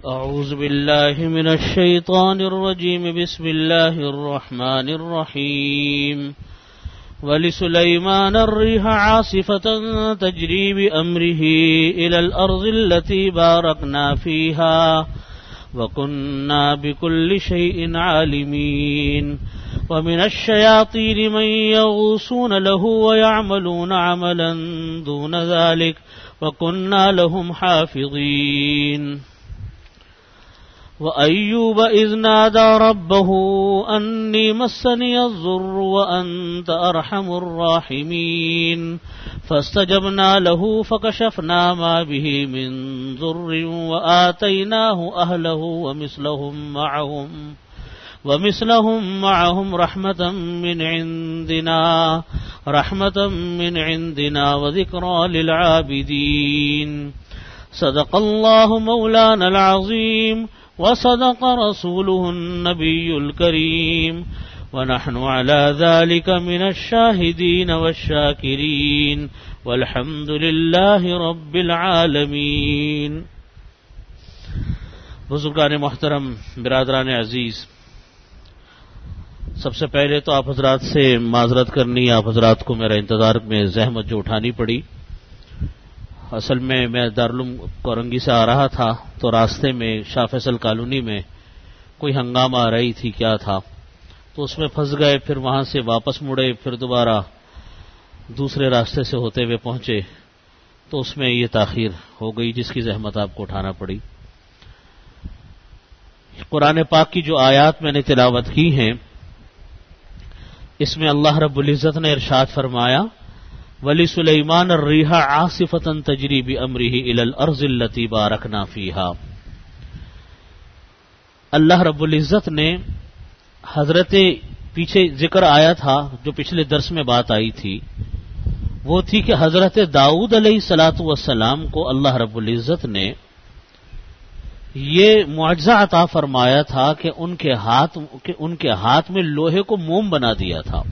أعوذ بالله من الشيطان الرجيم. بسم الله الرحمن الرحيم. ولسليمان الريح عاصفة تجري بأمره إلى الأرض التي باركنا فيها وكنا بكل شيء عالمين. ومن الشياطين من يغوصون له ويعملون عملا دون ذلك وكنا لهم حافظين. وأيوب إذ نادى ربه أني مسني الضر وأنت أرحم الراحمين. فاستجبنا له فكشفنا ما به من ضر وآتيناه أهله ومثلهم معهم رحمة من عندنا وذكرى للعابدين. صدق الله مولانا العظيم وصدق رسوله النبي الكريم ونحن على ذلك من الشاهدين والشاكرين والحمد لله رب العالمين. بزرگان محترم، برادران عزیز، سب سے پہلے تو آپ حضرات سے معذرت کرنی، آپ حضرات کو میرا انتظار میں زحمت جو اٹھانی پڑی. اصل میں دارالعلوم کورنگی سے آ رہا تھا تو راستے میں شاہ فیصل کالونی میں کوئی ہنگامہ آ رہی تھی، کیا تھا، تو اس میں پھنس گئے. پھر وہاں سے واپس مڑے، پھر دوبارہ دوسرے راستے سے ہوتے ہوئے پہنچے، تو اس میں یہ تاخیر ہو گئی جس کی زحمت آپ کو اٹھانا پڑی. قرآن پاک کی جو آیات میں نے تلاوت کی ہیں، اس میں اللہ رب العزت نے ارشاد فرمایا وَلِسُلَيْمَانَ الرِّيحَ عَاصِفَةً تَجْرِي بِأَمْرِهِ إِلَى الْأَرْضِ الَّتِي بَارَكْنَا فِيهَا. اللہ رب العزت نے حضرت پیچھے ذکر آیا تھا جو پچھلے درس میں بات آئی تھی، وہ تھی کہ حضرت داؤد علیہ الصلاۃ والسلام کو اللہ رب العزت نے یہ معجزہ عطا فرمایا تھا کہ ان کے ہاتھ میں لوہے کو موم بنا دیا تھا.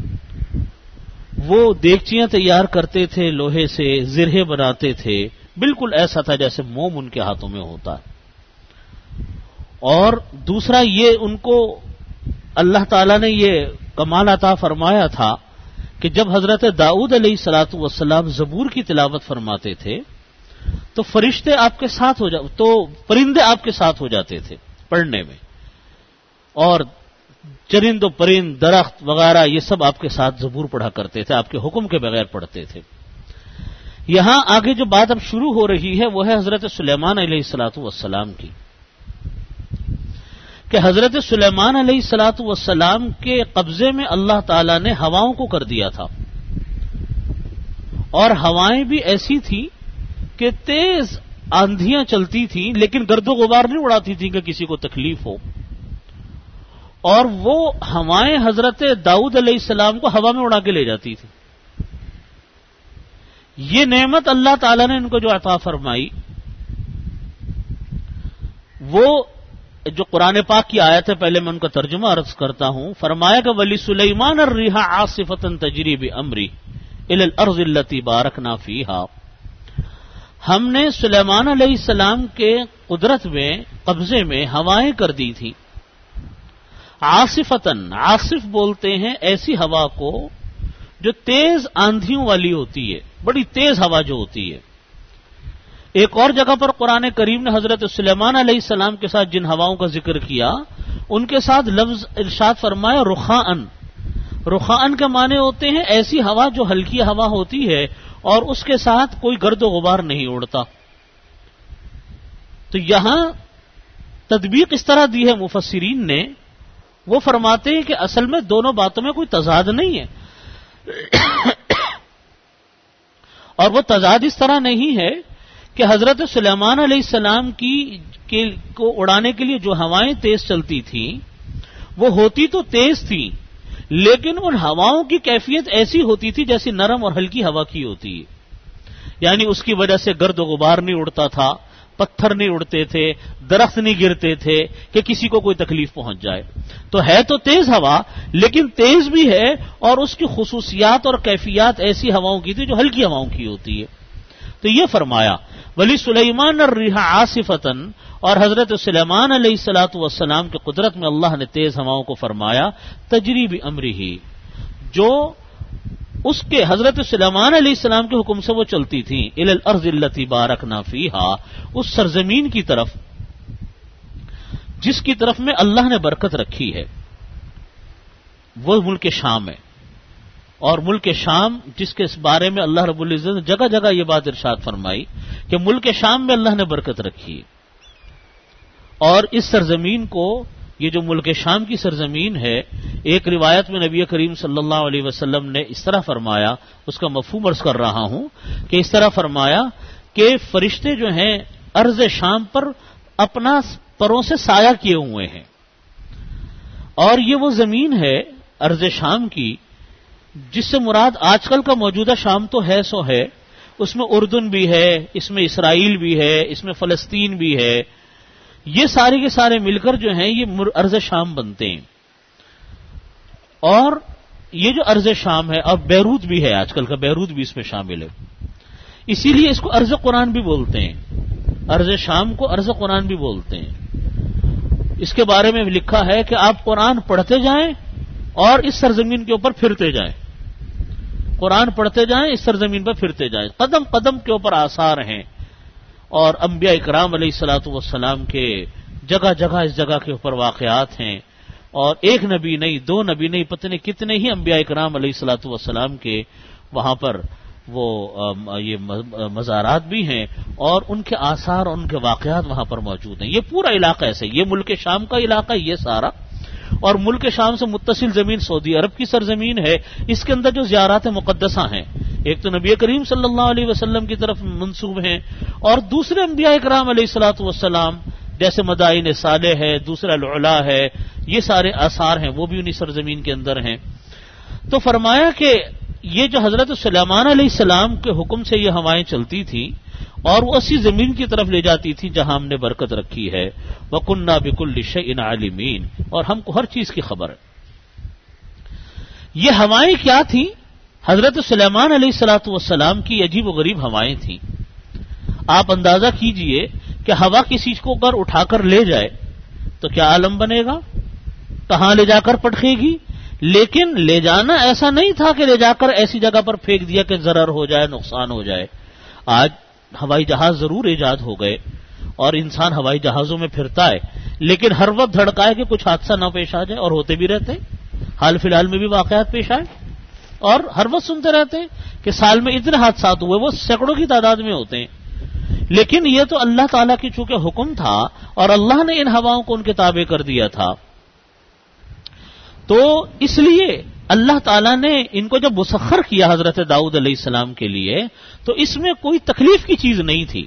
وہ دیگچیاں تیار کرتے تھے لوہے سے، زرہے بناتے تھے، بالکل ایسا تھا جیسے موم ان کے ہاتھوں میں ہوتا ہے. اور دوسرا یہ ان کو اللہ تعالیٰ نے یہ کمال عطا فرمایا تھا کہ جب حضرت داؤد علیہ الصلاۃ والسلام زبور کی تلاوت فرماتے تھے تو فرشتے آپ کے ساتھ تو پرندے آپ کے ساتھ ہو جاتے تھے پڑھنے میں، اور چرند و پرند، درخت وغیرہ یہ سب آپ کے ساتھ زبور پڑھا کرتے تھے، آپ کے حکم کے بغیر پڑھتے تھے. یہاں آگے جو بات اب شروع ہو رہی ہے وہ ہے حضرت سلیمان علیہ الصلاۃ والسلام کی، کہ حضرت سلیمان علیہ الصلاۃ والسلام کے قبضے میں اللہ تعالی نے ہواؤں کو کر دیا تھا، اور ہوائیں بھی ایسی تھی کہ تیز آندھیاں چلتی تھیں لیکن گرد و غبار نہیں اڑاتی تھیں کہ کسی کو تکلیف ہو. اور وہ ہوائیں حضرت داؤد علیہ السلام کو ہوا میں اڑا کے لے جاتی تھی. یہ نعمت اللہ تعالیٰ نے ان کو جو عطا فرمائی، وہ جو قرآن پاک کی آیت ہے، پہلے میں ان کا ترجمہ عرض کرتا ہوں. فرمایا کہ وَلِسُلَيْمَانَ الرِّيحَ عَاصِفَةً تَجْرِي بِأَمْرِهِ إِلَى الْأَرْضِ الَّتِي بَارَكْنَا فِيهَا. ہم نے سلیمان علیہ السلام کے قدرت میں، قبضے میں ہوائیں کر دی تھی. عاصفتن، عاصف بولتے ہیں ایسی ہوا کو جو تیز آندھیوں والی ہوتی ہے، بڑی تیز ہوا جو ہوتی ہے. ایک اور جگہ پر قرآن کریم نے حضرت سلیمان علیہ السلام کے ساتھ جن ہواؤں کا ذکر کیا، ان کے ساتھ لفظ ارشاد فرمایا رخاءن. رخاءن کے معنی ہوتے ہیں ایسی ہوا جو ہلکی ہوا ہوتی ہے اور اس کے ساتھ کوئی گرد و غبار نہیں اڑتا. تو یہاں تطبیق اس طرح دی ہے مفسرین نے، وہ فرماتے ہیں کہ اصل میں دونوں باتوں میں کوئی تضاد نہیں ہے. اور وہ تضاد اس طرح نہیں ہے کہ حضرت سلیمان علیہ السلام کو اڑانے کے لیے جو ہوائیں تیز چلتی تھیں وہ ہوتی تو تیز تھیں، لیکن ان ہواؤں کی کیفیت ایسی ہوتی تھی جیسی نرم اور ہلکی ہوا کی ہوتی ہے. یعنی اس کی وجہ سے گرد و غبار نہیں اڑتا تھا، پتھر نہیں اڑتے تھے، درخت نہیں گرتے تھے کہ کسی کو کوئی تکلیف پہنچ جائے. تو ہے تو تیز ہوا، لیکن تیز بھی ہے اور اس کی خصوصیات اور کیفیات ایسی ہواؤں کی تھی جو ہلکی ہواؤں کی ہوتی ہے. تو یہ فرمایا ولی سلیمان الريح عاصفۃ، اور حضرت سلیمان علیہ الصلوۃ والسلام کی قدرت میں اللہ نے تیز ہواؤں کو فرمایا تجری بامرہ، جو اس کے حضرت سلیمان علیہ السلام کے حکم سے وہ چلتی تھیں، الی الارض التی بارکنا فیہا، اس سرزمین کی طرف جس کی طرف میں اللہ نے برکت رکھی ہے، وہ ملک شام ہے۔ اور ملک شام جس کے اس بارے میں اللہ رب العزت نے جگہ جگہ یہ بات ارشاد فرمائی کہ ملک شام میں اللہ نے برکت رکھی، اور اس سرزمین کو، یہ جو ملک شام کی سرزمین ہے، ایک روایت میں نبی کریم صلی اللہ علیہ وسلم نے اس طرح فرمایا، اس کا مفہوم عرض کر رہا ہوں کہ اس طرح فرمایا کہ فرشتے جو ہیں ارض شام پر اپنا پروں سے سایہ کیے ہوئے ہیں، اور یہ وہ زمین ہے ارض شام کی جس سے مراد آج کل کا موجودہ شام تو ہے سو ہے، اس میں اردن بھی ہے، اس میں اسرائیل بھی ہے، اس میں فلسطین بھی ہے، یہ سارے کے سارے مل کر جو ہیں یہ ارض شام بنتے ہیں۔ اور یہ جو ارض شام ہے، اور بیروت بھی ہے، آج کل کا بیروت بھی اس میں شامل ہے، اسی لیے اس کو ارض قرآن بھی بولتے ہیں، ارض شام کو ارض قرآن بھی بولتے ہیں۔ اس کے بارے میں لکھا ہے کہ آپ قرآن پڑھتے جائیں اور اس سرزمین کے اوپر پھرتے جائیں، قرآن پڑھتے جائیں، اس سرزمین پر پھرتے جائیں، قدم قدم کے اوپر آثار ہیں، اور انبیاء اکرام علیہ الصلوۃ والسلام کے جگہ جگہ اس جگہ کے اوپر واقعات ہیں، اور ایک نبی نہیں، دو نبی نہیں، پتہ نہیں کتنے ہی انبیاء اکرام علیہ الصلوۃ والسلام کے وہاں پر وہ یہ مزارات بھی ہیں، اور ان کے آثار اور ان کے واقعات وہاں پر موجود ہیں۔ یہ پورا علاقہ ایسے، یہ ملک شام کا علاقہ یہ سارا، اور ملک شام سے متصل زمین سعودی عرب کی سرزمین ہے، اس کے اندر جو زیارات مقدسہ ہیں، ایک تو نبی کریم صلی اللہ علیہ وسلم کی طرف منسوب ہیں، اور دوسرے انبیاء اکرام علیہ الصلوۃ والسلام جیسے مدائن صالح ہے، دوسرا العلا ہے، یہ سارے آثار ہیں، وہ بھی انہی سرزمین کے اندر ہیں۔ تو فرمایا کہ یہ جو حضرت سلیمان علیہ السلام کے حکم سے یہ ہوائیں چلتی تھیں، اور وہ اسی زمین کی طرف لے جاتی تھی جہاں ہم نے برکت رکھی ہے، وَكُنَّا بِكُلِّ شَيْءٍ عَالِمِينَ، اور ہم کو ہر چیز کی خبر ہے۔ یہ ہوائیں کیا تھیں؟ حضرت سلیمان علیہ الصلوۃ والسلام کی عجیب و غریب ہوائیں تھیں۔ آپ اندازہ کیجئے کہ ہوا کسی کو اگر اٹھا کر لے جائے تو کیا عالم بنے گا، کہاں لے جا کر پٹکے گی، لیکن لے جانا ایسا نہیں تھا کہ لے جا کر ایسی جگہ پر پھینک دیا کہ ضرر ہو جائے، نقصان ہو جائے۔ آج ہوائی جہاز ضرور ایجاد ہو گئے اور انسان ہوائی جہازوں میں پھرتا ہے، لیکن ہر وقت دھڑکائے کہ کچھ حادثہ نہ پیش آ جائے، اور ہوتے بھی رہتے ہیں۔ حال فی الحال میں بھی واقعات پیش آئے، اور ہر وقت سنتے رہتے ہیں کہ سال میں اتنے حادثات ہوئے، وہ سینکڑوں کی تعداد میں ہوتے ہیں۔ لیکن یہ تو اللہ تعالیٰ کی چونکہ حکم تھا، اور اللہ نے ان ہواؤں کو ان کے تابع کر دیا تھا، تو اس لیے اللہ تعالیٰ نے ان کو جب مسخر کیا حضرت داؤد علیہ السلام کے لیے، تو اس میں کوئی تکلیف کی چیز نہیں تھی۔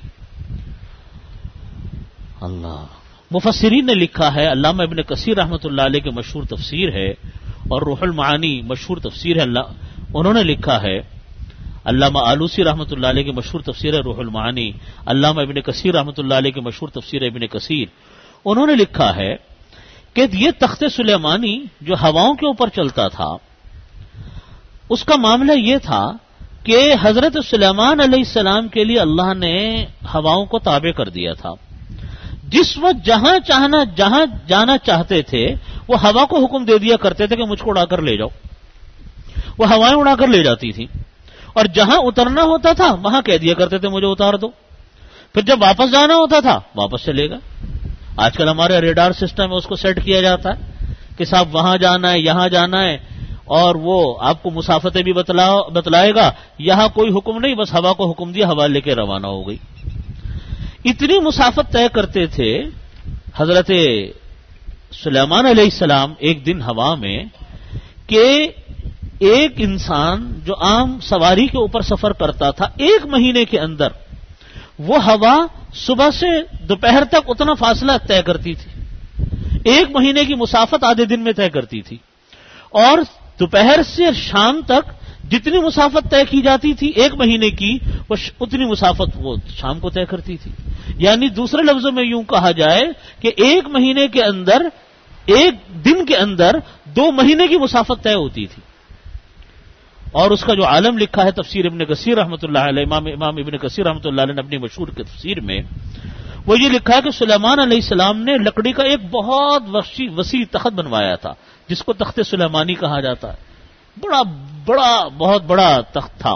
اللہ مفسرین نے لکھا ہے، علامہ ابن کثیر رحمۃ اللہ علیہ کے مشہور تفسیر ہے، اور روح المعانی مشہور تفسیر ہے، انہوں نے لکھا ہے، علامہ آلوسی رحمۃ اللہ علیہ کے مشہور تفسیر ہے روح المعانی، علامہ ابن کثیر رحمۃ اللہ علیہ کے مشہور تفسیر ہے ابن کثیر، انہوں نے لکھا ہے کہ یہ تخت سلیمانی جو ہواؤں کے اوپر چلتا تھا، اس کا معاملہ یہ تھا کہ حضرت سلیمان علیہ السلام کے لیے اللہ نے ہواؤں کو تابع کر دیا تھا۔ جس وقت جہاں جانا چاہتے تھے، وہ ہوا کو حکم دے دیا کرتے تھے کہ مجھ کو اڑا کر لے جاؤ، وہ ہوائیں اڑا کر لے جاتی تھیں، اور جہاں اترنا ہوتا تھا وہاں کہہ دیا کرتے تھے مجھے اتار دو، پھر جب واپس جانا ہوتا تھا واپس چلے گا۔ آج کل ہمارے ریڈار سسٹم ہے، اس کو سیٹ کیا جاتا ہے کہ صاحب وہاں جانا ہے، یہاں جانا ہے، اور وہ آپ کو مسافتیں بھی بتلائے گا، یہاں کوئی حکم نہیں، بس ہوا کو حکم دیا، ہوا لے کے روانہ ہو گئی۔ اتنی مسافت طے کرتے تھے حضرت سلیمان علیہ السلام ایک دن ہوا میں کہ ایک انسان جو عام سواری کے اوپر سفر کرتا تھا، 1 مہینے کے اندر وہ ہوا صبح سے دوپہر تک اتنا فاصلہ طے کرتی تھی، 1 مہینے کی مسافت آدھے دن میں طے کرتی تھی، اور دوپہر سے شام تک جتنی مسافت طے کی جاتی تھی 1 مہینے کی، وہ اتنی مسافت وہ شام کو طے کرتی تھی۔ یعنی دوسرے لفظوں میں یوں کہا جائے کہ 1 مہینے کے اندر 1 دن کے اندر 2 مہینے کی مسافت طے ہوتی تھی۔ اور اس کا جو عالم لکھا ہے تفسیر ابن کثیر رحمۃ اللہ علیہ، امام ابن کثیر رحمۃ اللہ علیہ نے اپنی مشہور کی تفسیر میں وہ یہ لکھا ہے کہ سلیمان علیہ السلام نے لکڑی کا ایک بہت وسیع تخت بنوایا تھا، جس کو تخت سلیمانی کہا جاتا ہے. بہت بڑا تخت تھا،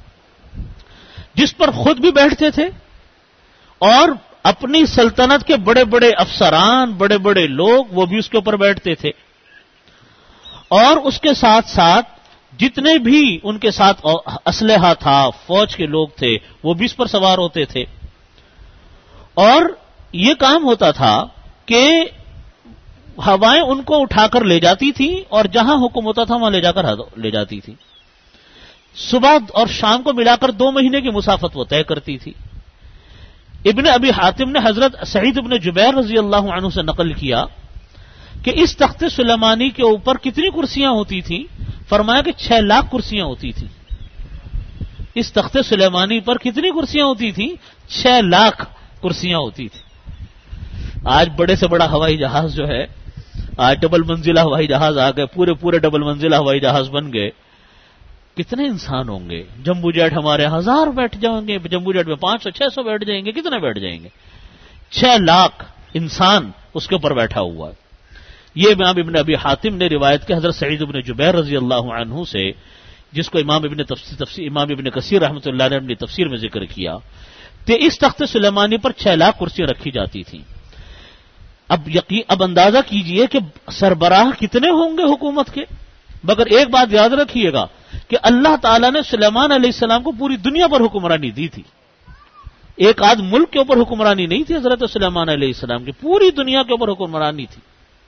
جس پر خود بھی بیٹھتے تھے اور اپنی سلطنت کے بڑے بڑے افسران، بڑے بڑے لوگ وہ بھی اس کے اوپر بیٹھتے تھے، اور اس کے ساتھ ساتھ جتنے بھی ان کے ساتھ اسلحہ تھا، فوج کے لوگ تھے، وہ بھی اس پر سوار ہوتے تھے. اور یہ کام ہوتا تھا کہ ہوائیں ان کو اٹھا کر لے جاتی تھی اور جہاں حکم ہوتا تھا وہاں لے جا کر لے جاتی تھی. صبح اور شام کو ملا کر 2 مہینے کی مسافت وہ طے کرتی تھی. ابن ابی حاتم نے حضرت سعید ابن جبیر رضی اللہ عنہ سے نقل کیا کہ اس تخت سلیمانی کے اوپر کتنی کرسیاں ہوتی تھیں؟ فرمایا کہ 6 لاکھ کرسیاں ہوتی تھیں. اس تخت سلیمانی پر کتنی کرسیاں ہوتی تھیں؟ 6 لاکھ کرسیاں ہوتی تھیں. آج بڑے سے بڑا ہوائی جہاز جو ہے، آج ڈبل منزلہ ہوائی جہاز آ گئے، پورے ڈبل منزلہ ہوائی جہاز بن گئے. کتنے انسان ہوں گے؟ جمبو جیٹ ہمارے 1000 بیٹھ جائیں گے، جمبو جیٹ میں 500-600 بیٹھ جائیں گے. کتنے بیٹھ جائیں گے؟ 6 لاکھ انسان اس کے اوپر بیٹھا ہوا ہے. یہ امام ابن ابی حاتم نے روایت کی حضرت سعید ابن جبیر رضی اللہ عنہ سے، جس کو امام ابن کثیر رحمۃ اللہ نے اپنی تفسیر میں ذکر کیا کہ اس تخت سلیمانی پر 6 لاکھ کرسیاں رکھی جاتی تھیں. اب اندازہ کیجئے کہ سربراہ کتنے ہوں گے حکومت کے. مگر ایک بات یاد رکھیے گا کہ اللہ تعالیٰ نے سلیمان علیہ السلام کو پوری دنیا پر حکمرانی دی تھی. ایک آدھ ملک کے اوپر حکمرانی نہیں تھی حضرت سلیمان علیہ السلام کی، پوری دنیا کے اوپر حکمرانی تھی.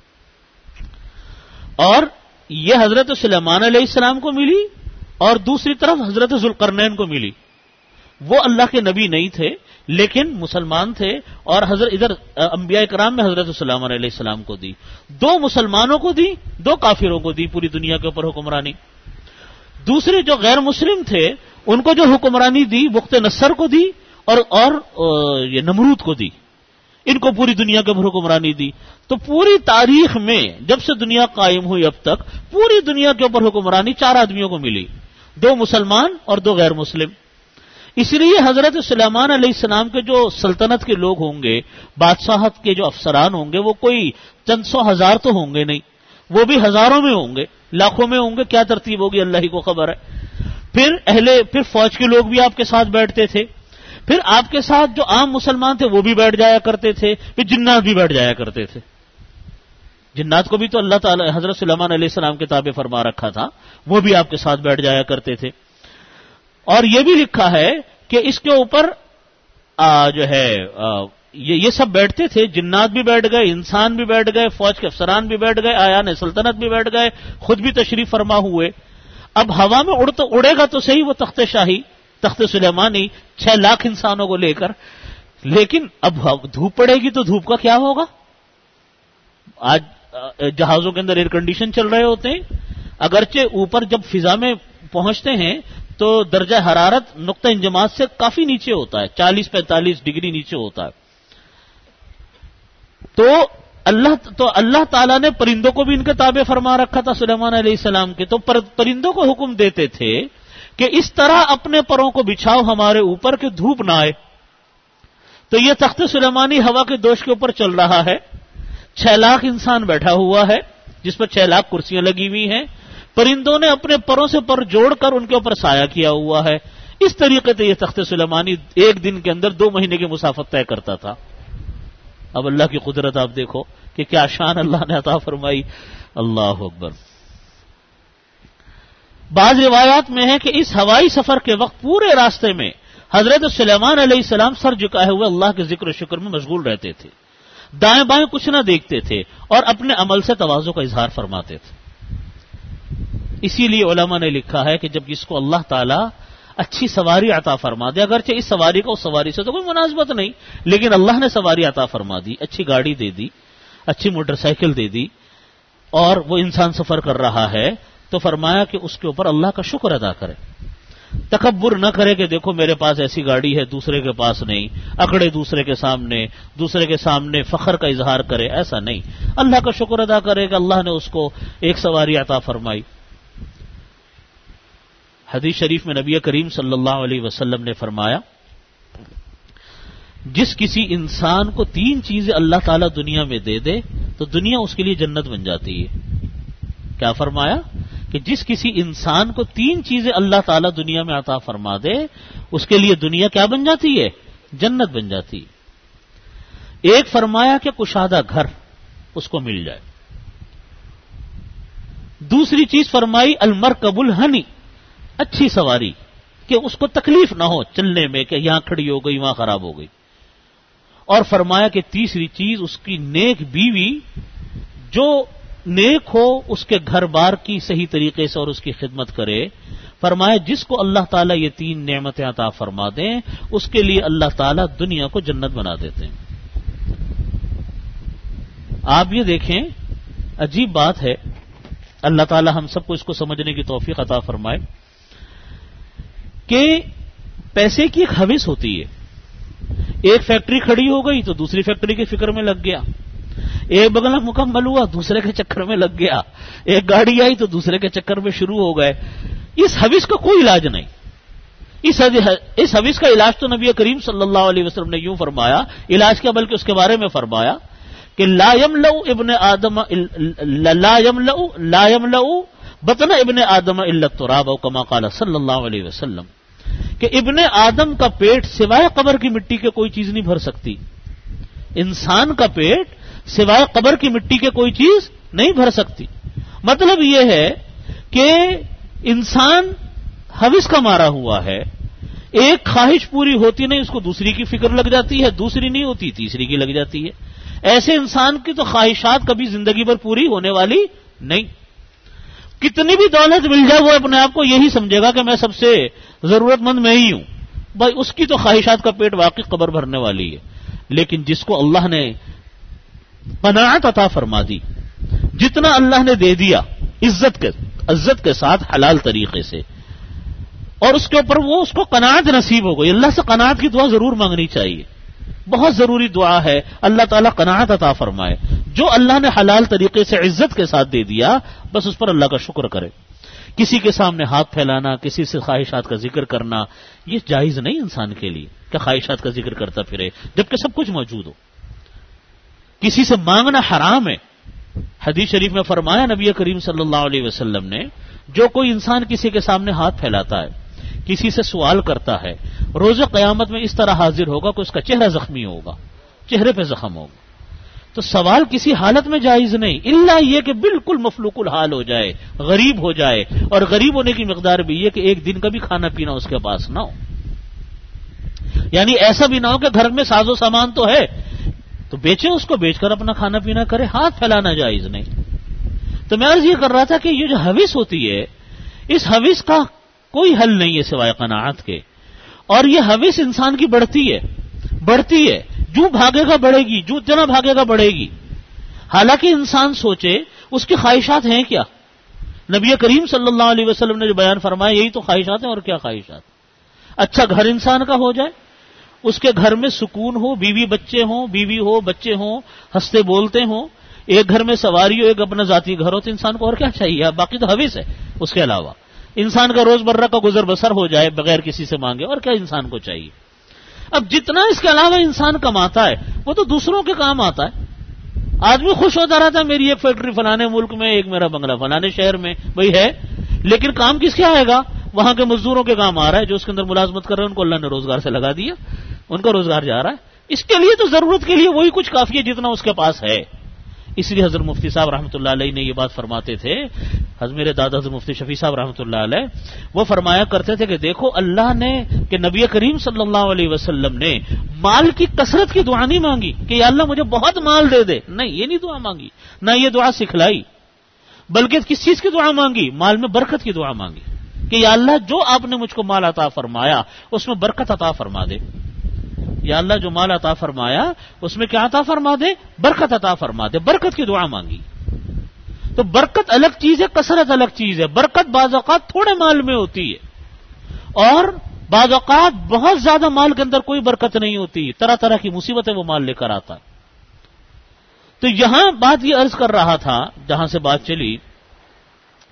اور یہ حضرت سلیمان علیہ السلام کو ملی اور دوسری طرف حضرت ذوالقرنین کو ملی. وہ اللہ کے نبی نہیں تھے لیکن مسلمان تھے، اور ادھر انبیاء کرام میں حضرت سلیمان علیہ السلام کو دی. 2 مسلمانوں کو دی، 2 کافروں کو دی پوری دنیا کے اوپر حکمرانی. دوسرے جو غیر مسلم تھے ان کو جو حکمرانی دی بخت نصر کو دی اور یہ نمرود کو دی. ان کو پوری دنیا کے اوپر حکمرانی دی. تو پوری تاریخ میں جب سے دنیا قائم ہوئی اب تک پوری دنیا کے اوپر حکمرانی 4 آدمیوں کو ملی، 2 مسلمان اور 2 غیر مسلم. اس لیے حضرت سلیمان علیہ السلام کے جو سلطنت کے لوگ ہوں گے، بادشاہت کے جو افسران ہوں گے، وہ کوئی چند 100 ہزار تو ہوں گے نہیں، وہ بھی ہزاروں میں ہوں گے، لاکھوں میں ہوں گے. کیا ترتیب ہوگی اللہ ہی کو خبر ہے. پھر فوج کے لوگ بھی آپ کے ساتھ بیٹھتے تھے. پھر آپ کے ساتھ جو عام مسلمان تھے وہ بھی بیٹھ جایا کرتے تھے. پھر جنات بھی بیٹھ جایا کرتے تھے. جنات کو بھی تو اللہ تعالی حضرت سلیمان علیہ السلام کے تابع فرما رکھا تھا، وہ بھی آپ کے ساتھ بیٹھ جایا کرتے تھے. اور یہ بھی لکھا ہے کہ اس کے اوپر جو ہے یہ سب بیٹھتے تھے. جنات بھی بیٹھ گئے، انسان بھی بیٹھ گئے، فوج کے افسران بھی بیٹھ گئے، آیان سلطنت بھی بیٹھ گئے، خود بھی تشریف فرما ہوئے. اب ہوا میں اڑے گا تو صحیح وہ تخت شاہی، تخت سلیمانی 6 لاکھ انسانوں کو لے کر، لیکن اب دھوپ پڑے گی تو دھوپ کا کیا ہوگا؟ آج جہازوں کے اندر ایئر کنڈیشن چل رہے ہوتے ہیں، اگرچہ اوپر جب فضا میں پہنچتے ہیں تو درجہ حرارت نقطہ انجماد سے کافی نیچے ہوتا ہے، 40-45 ڈگری نیچے ہوتا ہے. تو اللہ تعالیٰ نے پرندوں کو بھی ان کے تابع فرما رکھا تھا سلیمان علیہ السلام کے. تو پرندوں کو حکم دیتے تھے کہ اس طرح اپنے پروں کو بچھاؤ ہمارے اوپر کہ دھوپ نہ آئے. تو یہ تخت سلیمانی ہوا کے دوش کے اوپر چل رہا ہے. 6 لاکھ انسان بیٹھا ہوا ہے جس پر 6 لاکھ کرسیاں لگی ہوئی ہیں. پرندوں نے اپنے پروں سے پر جوڑ کر ان کے اوپر سایہ کیا ہوا ہے. اس طریقے سے یہ تخت سلیمانی ایک دن کے اندر 2 مہینے کی مسافت طے کرتا تھا. اب اللہ کی قدرت آپ دیکھو کہ کیا شان اللہ نے عطا فرمائی. اللہ اکبر. بعض روایات میں ہے کہ اس ہوائی سفر کے وقت پورے راستے میں حضرت سلیمان علیہ السلام سر جھکائے ہوئے اللہ کے ذکر و شکر میں مشغول رہتے تھے، دائیں بائیں کچھ نہ دیکھتے تھے اور اپنے عمل سے تواضع کا اظہار فرماتے تھے. اسی لیے علماء نے لکھا ہے کہ جب جس کو اللہ تعالیٰ اچھی سواری عطا فرما دے، اگرچہ اس سواری کا اس سواری سے تو کوئی مناسبت نہیں، لیکن اللہ نے سواری عطا فرما دی، اچھی گاڑی دے دی، اچھی موٹر سائیکل دے دی، اور وہ انسان سفر کر رہا ہے، تو فرمایا کہ اس کے اوپر اللہ کا شکر ادا کرے. تکبر نہ کرے کہ دیکھو میرے پاس ایسی گاڑی ہے دوسرے کے پاس نہیں، اکڑے دوسرے کے سامنے فخر کا اظہار کرے، ایسا نہیں. اللہ کا شکر ادا کرے کہ اللہ نے اس کو ایک سواری عطا فرمائی. حدیث شریف میں نبی کریم صلی اللہ علیہ وسلم نے فرمایا جس کسی انسان کو 3 چیزیں اللہ تعالیٰ دنیا میں دے دے تو دنیا اس کے لیے جنت بن جاتی ہے. کیا فرمایا کہ جس کسی انسان کو 3 چیزیں اللہ تعالیٰ دنیا میں عطا فرما دے اس کے لیے دنیا کیا بن جاتی ہے؟ جنت بن جاتی ہے. ایک فرمایا کہ کشادہ گھر اس کو مل جائے. دوسری چیز فرمائی المرکب الہنی، اچھی سواری کہ اس کو تکلیف نہ ہو چلنے میں کہ یہاں کھڑی ہو گئی وہاں خراب ہو گئی. اور فرمایا کہ تیسری چیز اس کی نیک بیوی جو نیک ہو، اس کے گھر بار کی صحیح طریقے سے اور اس کی خدمت کرے. فرمایا جس کو اللہ تعالیٰ یہ 3 نعمتیں عطا فرما دیں اس کے لیے اللہ تعالیٰ دنیا کو جنت بنا دیتے ہیں. آپ یہ دیکھیں عجیب بات ہے، اللہ تعالیٰ ہم سب کو اس کو سمجھنے کی توفیق عطا فرمائے کہ پیسے کی ایک ہوس ہوتی ہے. ایک فیکٹری کھڑی ہو گئی تو دوسری فیکٹری کی فکر میں لگ گیا، ایک بگلا مکمل ہوا دوسرے کے چکر میں لگ گیا، ایک گاڑی آئی تو دوسرے کے چکر میں شروع ہو گئے. اس ہوس کا کوئی علاج نہیں. اس ہوس کا علاج تو نبی کریم صلی اللہ علیہ وسلم نے یوں فرمایا، علاج کیا بلکہ اس کے بارے میں فرمایا کہ لا يملأ بطن ابن آدم الا التراب او کما قال صلی اللہ علیہ وسلم کہ ابن آدم کا پیٹ سوائے قبر کی مٹی کے کوئی چیز نہیں بھر سکتی. انسان کا پیٹ سوائے قبر کی مٹی کے کوئی چیز نہیں بھر سکتی. مطلب یہ ہے کہ انسان ہوس کا مارا ہوا ہے، ایک خواہش پوری ہوتی نہیں اس کو دوسری کی فکر لگ جاتی ہے، دوسری نہیں ہوتی تیسری کی لگ جاتی ہے. ایسے انسان کی تو خواہشات کبھی زندگی بھر پوری ہونے والی نہیں. کتنی بھی دولت مل جائے وہ اپنے آپ کو یہی سمجھے گا کہ میں سب سے ضرورت مند میں ہی ہوں. بھائی اس کی تو خواہشات کا پیٹ واقعی قبر بھرنے والی ہے. لیکن جس کو اللہ نے قناعت عطا فرما دی، جتنا اللہ نے دے دیا عزت کے ساتھ حلال طریقے سے، اور اس کے اوپر وہ اس کو قناعت نصیب ہو گئی. اللہ سے قناعت کی دعا ضرور مانگنی چاہیے، بہت ضروری دعا ہے. اللہ تعالیٰ قناعت عطا فرمائے. جو اللہ نے حلال طریقے سے عزت کے ساتھ دے دیا بس اس پر اللہ کا شکر کرے. کسی کے سامنے ہاتھ پھیلانا، کسی سے خواہشات کا ذکر کرنا یہ جائز نہیں انسان کے لیے کہ خواہشات کا ذکر کرتا پھرے جبکہ سب کچھ موجود ہو. کسی سے مانگنا حرام ہے. حدیث شریف میں فرمایا نبی کریم صلی اللہ علیہ وسلم نے جو کوئی انسان کسی کے سامنے ہاتھ پھیلاتا ہے، کسی سے سوال کرتا ہے، روز قیامت میں اس طرح حاضر ہوگا کہ اس کا چہرہ زخمی ہوگا، چہرے پہ زخم ہوگا. تو سوال کسی حالت میں جائز نہیں، الا یہ کہ بالکل مفلوق الحال ہو جائے، غریب ہو جائے. اور غریب ہونے کی مقدار بھی یہ کہ ایک دن کا بھی کھانا پینا اس کے پاس نہ ہو. یعنی ایسا بھی نہ ہو کہ گھر میں ساز و سامان تو ہے تو بیچے، اس کو بیچ کر اپنا کھانا پینا کرے. ہاتھ پھیلانا جائز نہیں. تو میں عرض یہ کر رہا تھا کہ یہ جو ہوس ہوتی ہے اس ہوس کا کوئی حل نہیں ہے سوائے قناعت کے. اور یہ ہوس انسان کی بڑھتی ہے، جو بھاگے گا بڑھے گی، جو جنا بھاگے گا بڑھے گی. حالانکہ انسان سوچے اس کی خواہشات ہیں کیا. نبی کریم صلی اللہ علیہ وسلم نے جو بیان فرمایا یہی تو خواہشات ہیں، اور کیا خواہشات. اچھا گھر انسان کا ہو جائے، اس کے گھر میں سکون ہو، بیوی ہو بچے ہوں، ہنستے بولتے ہوں، ایک گھر میں سواری ہو، ایک اپنا ذاتی گھر ہو، تو انسان کو اور کیا چاہیے. باقی تو ہوس ہے. اس کے علاوہ انسان کا روز مرہ کا گزر بسر ہو جائے بغیر کسی سے مانگے، اور کیا انسان کو چاہیے. اب جتنا اس کے علاوہ انسان کماتا ہے وہ تو دوسروں کے کام آتا ہے. آدمی خوش ہوتا رہتا ہے میری ایک فیکٹری فلانے ملک میں، ایک میرا بنگلہ فلانے شہر میں، وہی ہے. لیکن کام کس کے آئے گا؟ وہاں کے مزدوروں کے کام آ رہا ہے جو اس کے اندر ملازمت کر رہے ہیں، ان کو اللہ نے روزگار سے لگا دیا، ان کا روزگار جا رہا ہے. اس کے لیے تو ضرورت کے لیے وہی کچھ کافی ہے جتنا اس کے پاس ہے. اس لیے حضرت مفتی صاحب رحمۃ اللہ علیہ نے یہ بات فرماتے تھے، میرے دادا حضرت مفتی شفیع صاحب رحمۃ اللہ علیہ وہ فرمایا کرتے تھے کہ دیکھو اللہ نے کہ نبی کریم صلی اللہ علیہ وسلم نے مال کی کثرت کی دعا نہیں مانگی کہ یا اللہ مجھے بہت مال دے دے، نہیں یہ نہیں دعا مانگی، نہ یہ دعا سکھلائی، بلکہ کس چیز کی دعا مانگی؟ مال میں برکت کی دعا مانگی کہ یا اللہ جو آپ نے مجھ کو مال عطا فرمایا اس میں برکت عطا فرما دے. یا اللہ جو مال عطا فرمایا اس میں کیا عطا فرما دے؟ برکت عطا فرما دے. برکت کی دعا مانگی. تو برکت الگ چیز ہے، کثرت الگ چیز ہے. برکت بعض اوقات تھوڑے مال میں ہوتی ہے اور بعض اوقات بہت زیادہ مال کے اندر کوئی برکت نہیں ہوتی، طرح طرح کی مصیبتیں وہ مال لے کر آتا ہے. تو یہاں بات یہ عرض کر رہا تھا جہاں سے بات چلی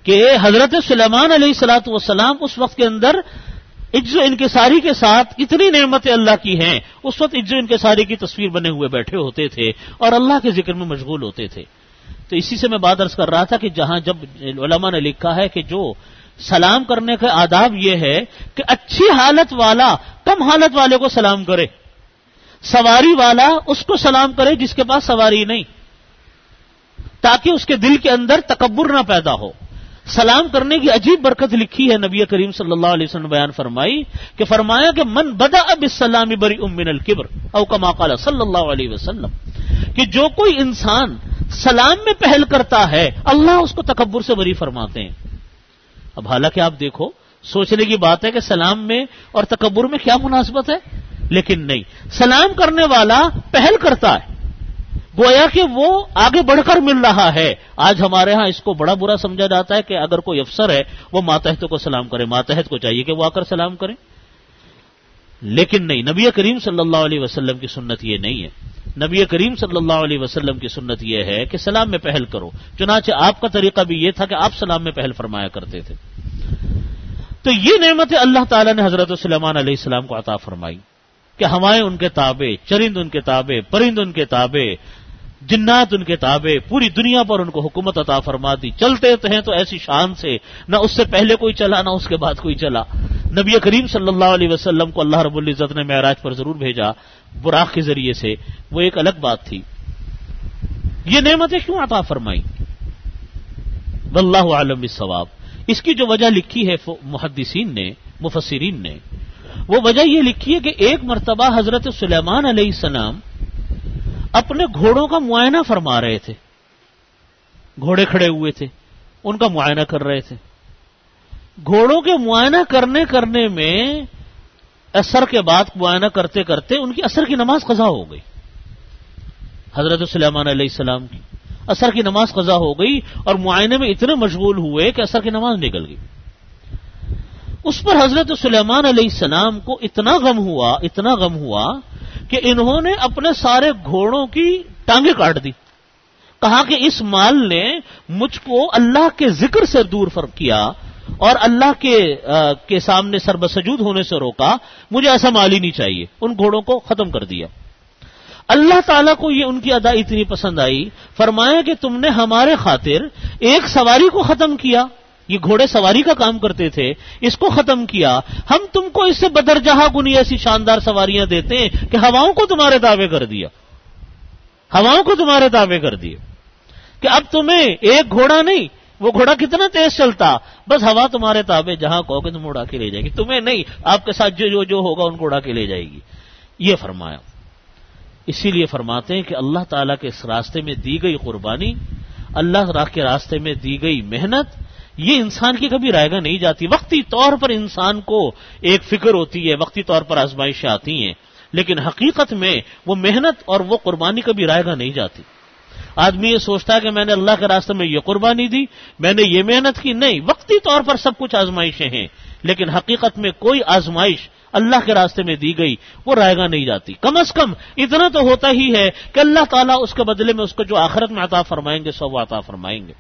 کہ حضرت سلیمان علیہ الصلوۃ والسلام اس وقت کے اندر عجز و انکساری کے ساتھ اتنی نعمتیں اللہ کی ہیں، اس وقت عجز و انکساری کی تصویر بنے ہوئے بیٹھے ہوتے تھے اور اللہ کے ذکر میں مشغول ہوتے تھے. تو اسی سے میں بات عرض کر رہا تھا کہ جہاں جب علماء نے لکھا ہے کہ جو سلام کرنے کا آداب یہ ہے کہ اچھی حالت والا کم حالت والے کو سلام کرے، سواری والا اس کو سلام کرے جس کے پاس سواری نہیں، تاکہ اس کے دل کے اندر تکبر نہ پیدا ہو. سلام کرنے کی عجیب برکت لکھی ہے نبی کریم صلی اللہ علیہ وسلم بیان فرمائی کہ فرمایا کہ من بدأ بالسلام بریء من الکبر او کما قال صلی اللہ علیہ وسلم، کہ جو کوئی انسان سلام میں پہل کرتا ہے اللہ اس کو تکبر سے بری فرماتے ہیں. اب حالانکہ آپ دیکھو سوچنے کی بات ہے کہ سلام میں اور تکبر میں کیا مناسبت ہے، لیکن نہیں، سلام کرنے والا پہل کرتا ہے، گویا کہ وہ آگے بڑھ کر مل رہا ہے. آج ہمارے ہاں اس کو بڑا برا سمجھا جاتا ہے کہ اگر کوئی افسر ہے وہ ماتحت کو سلام کرے، ماتحت کو چاہیے کہ وہ آ کر سلام کرے، لیکن نہیں، نبی کریم صلی اللہ علیہ وسلم کی سنت یہ نہیں ہے. نبی کریم صلی اللہ علیہ وسلم کی سنت یہ ہے کہ سلام میں پہل کرو. چنانچہ آپ کا طریقہ بھی یہ تھا کہ آپ سلام میں پہل فرمایا کرتے تھے. تو یہ نعمت اللہ تعالیٰ نے حضرت سلیمان علیہ السلام کو عطا فرمائی کہ ہوائیں ان کے تابع، چرند ان کے تابع، پرند ان کے تابع، جنات ان کے تابع، پوری دنیا پر ان کو حکومت عطا فرما دی. چلتے ہیں تو ایسی شان سے، نہ اس سے پہلے کوئی چلا نہ اس کے بعد کوئی چلا. نبی کریم صلی اللہ علیہ وسلم کو اللہ رب العزت نے معراج پر ضرور بھیجا براق کے ذریعے سے، وہ ایک الگ بات تھی. یہ نعمتیں کیوں عطا فرمائی؟ واللہ اعلم بالصواب. اس کی جو وجہ لکھی ہے محدثین نے، مفسرین نے، وہ وجہ یہ لکھی ہے کہ ایک مرتبہ حضرت سلیمان علیہ السلام اپنے گھوڑوں کا معائنہ فرما رہے تھے. گھوڑے کھڑے ہوئے تھے، ان کا معائنہ کر رہے تھے. گھوڑوں کے معائنہ کرنے میں عصر کے بعد معائنہ کرتے کرتے ان کی عصر کی نماز قضا ہو گئی. حضرت سلیمان علیہ السلام کی عصر کی نماز قضا ہو گئی اور معائنے میں اتنے مشغول ہوئے کہ عصر کی نماز نکل گئی. اس پر حضرت سلیمان علیہ السلام کو اتنا غم ہوا کہ انہوں نے اپنے سارے گھوڑوں کی ٹانگیں کاٹ دی. کہا کہ اس مال نے مجھ کو اللہ کے ذکر سے دور فرق کیا اور اللہ کے سامنے سر بسجود ہونے سے روکا، مجھے ایسا مال ہی نہیں چاہیے. ان گھوڑوں کو ختم کر دیا. اللہ تعالیٰ کو یہ ان کی ادا اتنی پسند آئی، فرمایا کہ تم نے ہمارے خاطر ایک سواری کو ختم کیا، یہ گھوڑے سواری کا کام کرتے تھے، اس کو ختم کیا، ہم تم کو اس سے بدرجہ گنی ایسی شاندار سواریاں دیتے ہیں کہ ہواؤں کو تمہارے تابع کر دیا، کہ اب تمہیں ایک گھوڑا نہیں، وہ گھوڑا کتنا تیز چلتا، بس ہوا تمہارے تابع، جہاں کہو کہ تم اڑا کے لے جائے گی، تمہیں نہیں، آپ کے ساتھ جو ہوگا ان کو اڑا کے لے جائے گی. یہ فرمایا. اسی لیے فرماتے ہیں کہ اللہ تعالیٰ کے اس راستے میں دی گئی قربانی، اللہ کے راستے میں دی گئی محنت، یہ انسان کی کبھی رائے گاہ نہیں جاتی. وقتی طور پر انسان کو ایک فکر ہوتی ہے، وقتی طور پر آزمائشیں آتی ہیں، لیکن حقیقت میں وہ محنت اور وہ قربانی کبھی رائے گاہ نہیں جاتی. آدمی یہ سوچتا ہے کہ میں نے اللہ کے راستے میں یہ قربانی دی، میں نے یہ محنت کی. نہیں، وقتی طور پر سب کچھ آزمائشیں ہیں، لیکن حقیقت میں کوئی آزمائش اللہ کے راستے میں دی گئی وہ رائے گاہ نہیں جاتی. کم از کم اتنا تو ہوتا ہی ہے کہ اللہ تعالیٰ اس کے بدلے میں اس کو جو آخرت میں عطا فرمائیں گے سو وہ عطا فرمائیں گے.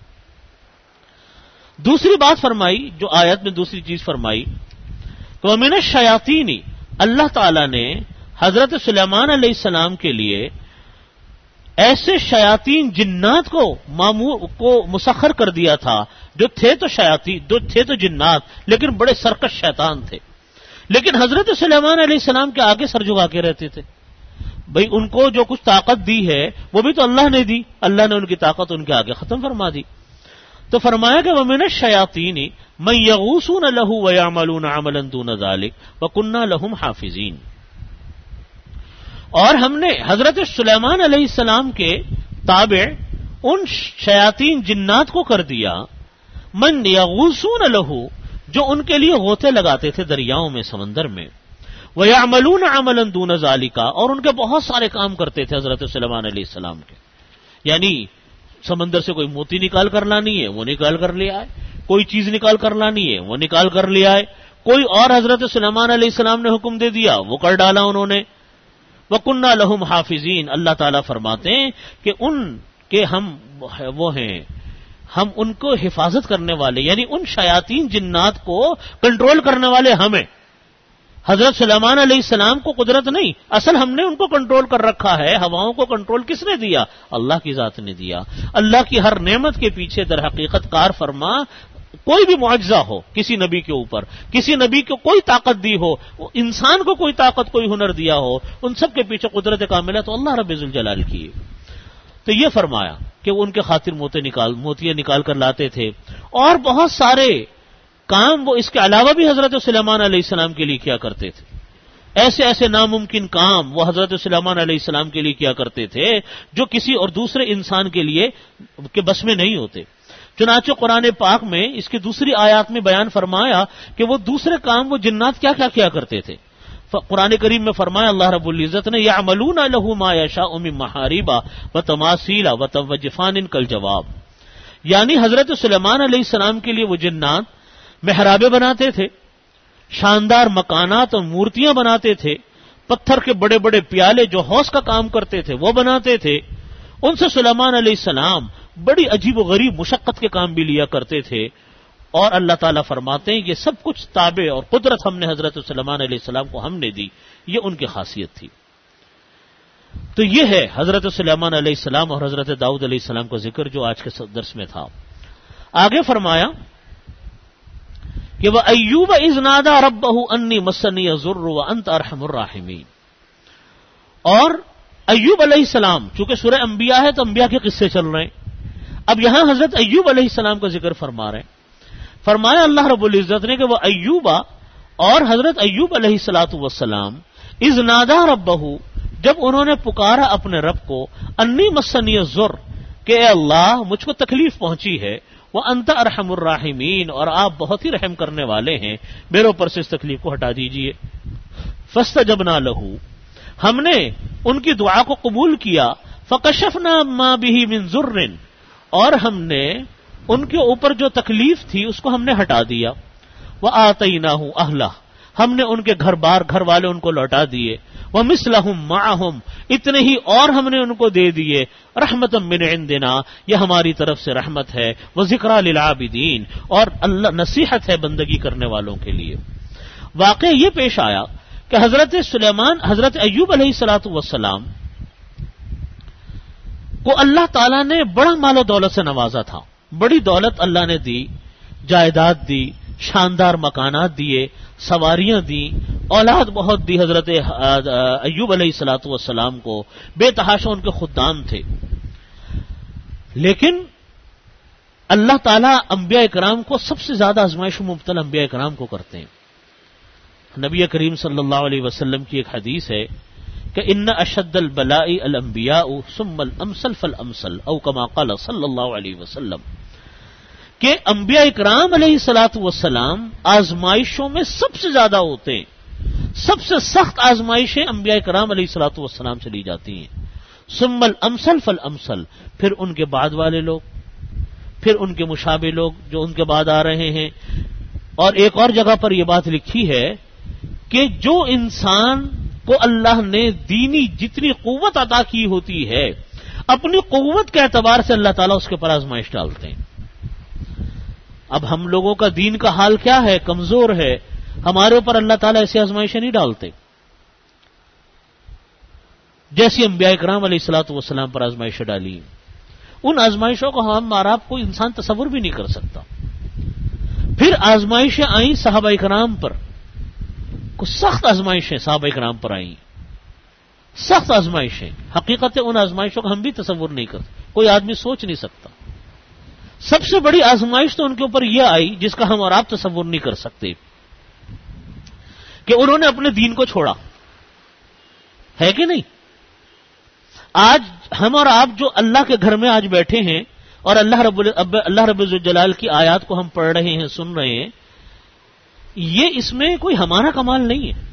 دوسری بات فرمائی، جو آیت میں دوسری چیز فرمائی، تو وَمِنَ الشَّيَاطِينِ، اللہ تعالیٰ نے حضرت سلیمان علیہ السلام کے لیے ایسے شیاطین جنات کو مسخر کر دیا تھا جو تھے تو جنات لیکن بڑے سرکش شیطان تھے. لیکن حضرت سلیمان علیہ السلام کے آگے سر جھکا کے رہتے تھے. بھئی ان کو جو کچھ طاقت دی ہے وہ بھی تو اللہ نے دی، اللہ نے ان کی طاقت ان کے آگے ختم فرما دی. تو فرمایا کہ وَمِنَ الشَّيَاطِينِ مَن يَغُوصُونَ لَهُ وَيَعْمَلُونَ عَمَلًا دُونَ ذَلِكَ وَكُنَّا لَهُمْ حَافِظِينَ. اور ہم نے حضرت سلیمان علیہ السلام کے تابع ان شیاطین جنات کو کر دیا، من یغوصون لہ، جو ان کے لیے غوطے لگاتے تھے دریاؤں میں، سمندر میں، وَيَعْمَلُونَ عَمَلًا دُونَ ذَلِكَ، اور ان کے بہت سارے کام کرتے تھے حضرت سلیمان علیہ السلام کے. یعنی سمندر سے کوئی موتی نکال کر لانی ہے وہ نکال کر لے آئے، کوئی چیز نکال کر لانی ہے وہ نکال کر لے آئے، کوئی اور حضرت سلیمان علیہ السلام نے حکم دے دیا وہ کر ڈالا انہوں نے. وَكُنَّا لَهُمْ حَافِظِينَ، اللہ تعالیٰ فرماتے ہیں کہ ان کے ہم وہ ہیں ہم ان کو حفاظت کرنے والے، یعنی ان شیاطین جنات کو کنٹرول کرنے والے ہمیں. حضرت سلیمان علیہ السلام کو قدرت نہیں، اصل ہم نے ان کو کنٹرول کر رکھا ہے. ہواؤں کو کنٹرول کس نے دیا؟ اللہ کی ذات نے دیا. اللہ کی ہر نعمت کے پیچھے در حقیقت کار فرما کوئی بھی معجزہ ہو کسی نبی کے اوپر، کسی نبی کو کوئی طاقت دی ہو، انسان کو کوئی طاقت کوئی ہنر دیا ہو، ان سب کے پیچھے قدرت کاملہ تو اللہ رب ذوالجلال کی. تو یہ فرمایا کہ وہ ان کے خاطر موتیاں نکال کر لاتے تھے، اور بہت سارے کام وہ اس کے علاوہ بھی حضرت سلیمان علیہ السلام کے لیے کیا کرتے تھے. ایسے ایسے ناممکن کام وہ حضرت سلیمان علیہ السلام کے لیے کیا کرتے تھے جو کسی اور دوسرے انسان کے لیے کے بس میں نہیں ہوتے. چنانچہ قرآن پاک میں اس کی دوسری آیات میں بیان فرمایا کہ وہ دوسرے کام وہ جنات کیا کیا کیا کرتے تھے. قرآن کریم میں فرمایا اللہ رب العزت نے یعملون لہ ما یشاء من محارب وتماثیل وجفان کالجواب، یعنی حضرت سلیمان علیہ السلام کے لیے وہ جنات محرابیں بناتے تھے، شاندار مکانات اور مورتیاں بناتے تھے، پتھر کے بڑے بڑے پیالے جو حوض کا کام کرتے تھے وہ بناتے تھے. ان سے سلیمان علیہ السلام بڑی عجیب و غریب مشقت کے کام بھی لیا کرتے تھے. اور اللہ تعالیٰ فرماتے ہیں یہ سب کچھ تابع اور قدرت ہم نے حضرت سلیمان علیہ السلام کو ہم نے دی، یہ ان کی خاصیت تھی. تو یہ ہے حضرت سلیمان علیہ السلام اور حضرت داؤد علیہ السلام کا ذکر جو آج کے درس میں تھا. آگے فرمایا کہ وَأَيُّوبَ إِذْ نَادَى رَبَّهُ أَنِّي مَسَّنِيَ الضُّرُّ وَأَنْتَ أَرْحَمُ الرَّاحِمِينَ. اور ایوب علیہ السلام، چونکہ سورہ انبیاء ہے تو انبیاء کے قصے چل رہے ہیں، اب یہاں حضرت ایوب علیہ السلام کا ذکر فرما رہے ہیں. فرمایا اللہ رب العزت نے کہ وہ ایوبا اور حضرت ایوب علیہ الصلوۃ والسلام اذ نادا ربہ، جب انہوں نے پکارا اپنے رب کو، انی مسنی الضر، کہ اے اللہ مجھ کو تکلیف پہنچی ہے، وانت ارحم الراحمین، اور آپ بہت ہی رحم کرنے والے ہیں، میرے اوپر سے اس تکلیف کو ہٹا دیجئے. فاستجبنا لہ، ہم نے ان کی دعا کو قبول کیا. فکشفنا ما بہ من ضر، اور ہم نے ان کے اوپر جو تکلیف تھی اس کو ہم نے ہٹا دیا. وآتیناہ اہلہ، ہم نے ان کے گھر بار گھر والے ان کو لوٹا دیے. ومثلہم معہم، اتنے ہی اور ہم نے ان کو دے دیے. رحمتا من عندنا، یہ ہماری طرف سے رحمت ہے. وذکریٰ للعابدین، اور اللہ نصیحت ہے بندگی کرنے والوں کے لیے. واقعہ یہ پیش آیا کہ حضرت ایوب علیہ الصلوۃ والسلام کو اللہ تعالیٰ نے بڑا مال و دولت سے نوازا تھا. بڑی دولت اللہ نے دی، جائیداد دی، شاندار مکانات دیے، سواریاں دی، اولاد بہت دی. حضرت ایوب علیہ الصلوۃ والسلام کو بے تحاشا ان کے خدام تھے. لیکن اللہ تعالیٰ انبیاء کرام کو سب سے زیادہ آزمائش میں مبتلا انبیاء کرام کو کرتے ہیں. نبی کریم صلی اللہ علیہ وسلم کی ایک حدیث ہے کہ ان اشد البلاء الانبیاء ثم الامثل فالامثل، او کما قال صلی اللہ علیہ وسلم، کہ انبیاء اکرام علیہ الصلوۃ والسلام آزمائشوں میں سب سے زیادہ ہوتے ہیں. سب سے سخت آزمائشیں انبیاء اکرام علیہ الصلوۃ والسلام سے لی جاتی ہیں. ثم الامثل فالامثل، پھر ان کے بعد والے لوگ، پھر ان کے مشابہ لوگ جو ان کے بعد آ رہے ہیں. اور ایک اور جگہ پر یہ بات لکھی ہے کہ جو انسان کو اللہ نے دینی جتنی قوت عطا کی ہوتی ہے، اپنی قوت کے اعتبار سے اللہ تعالیٰ اس کے پر آزمائش ڈالتے ہیں. اب ہم لوگوں کا دین کا حال کیا ہے؟ کمزور ہے. ہمارے اوپر اللہ تعالیٰ ایسی آزمائشیں نہیں ڈالتے جیسی انبیاء کرام علیہ الصلوۃ والسلام پر آزمائشیں ڈالی. ان آزمائشوں کو ہم اور آپ کو انسان تصور بھی نہیں کر سکتا. پھر آزمائشیں آئیں صحابہ کرام پر، کچھ سخت آزمائشیں صحابہ کرام پر آئیں، سخت آزمائشیں. حقیقت ان آزمائشوں کو ہم بھی تصور نہیں کرتے، کوئی آدمی سوچ نہیں سکتا. سب سے بڑی آزمائش تو ان کے اوپر یہ آئی جس کا ہم اور آپ تصور نہیں کر سکتے، کہ انہوں نے اپنے دین کو چھوڑا. ہے کہ نہیں؟ آج ہم اور آپ جو اللہ کے گھر میں آج بیٹھے ہیں اور اللہ رب الجلال کی آیات کو ہم پڑھ رہے ہیں، سن رہے ہیں، یہ اس میں کوئی ہمارا کمال نہیں ہے.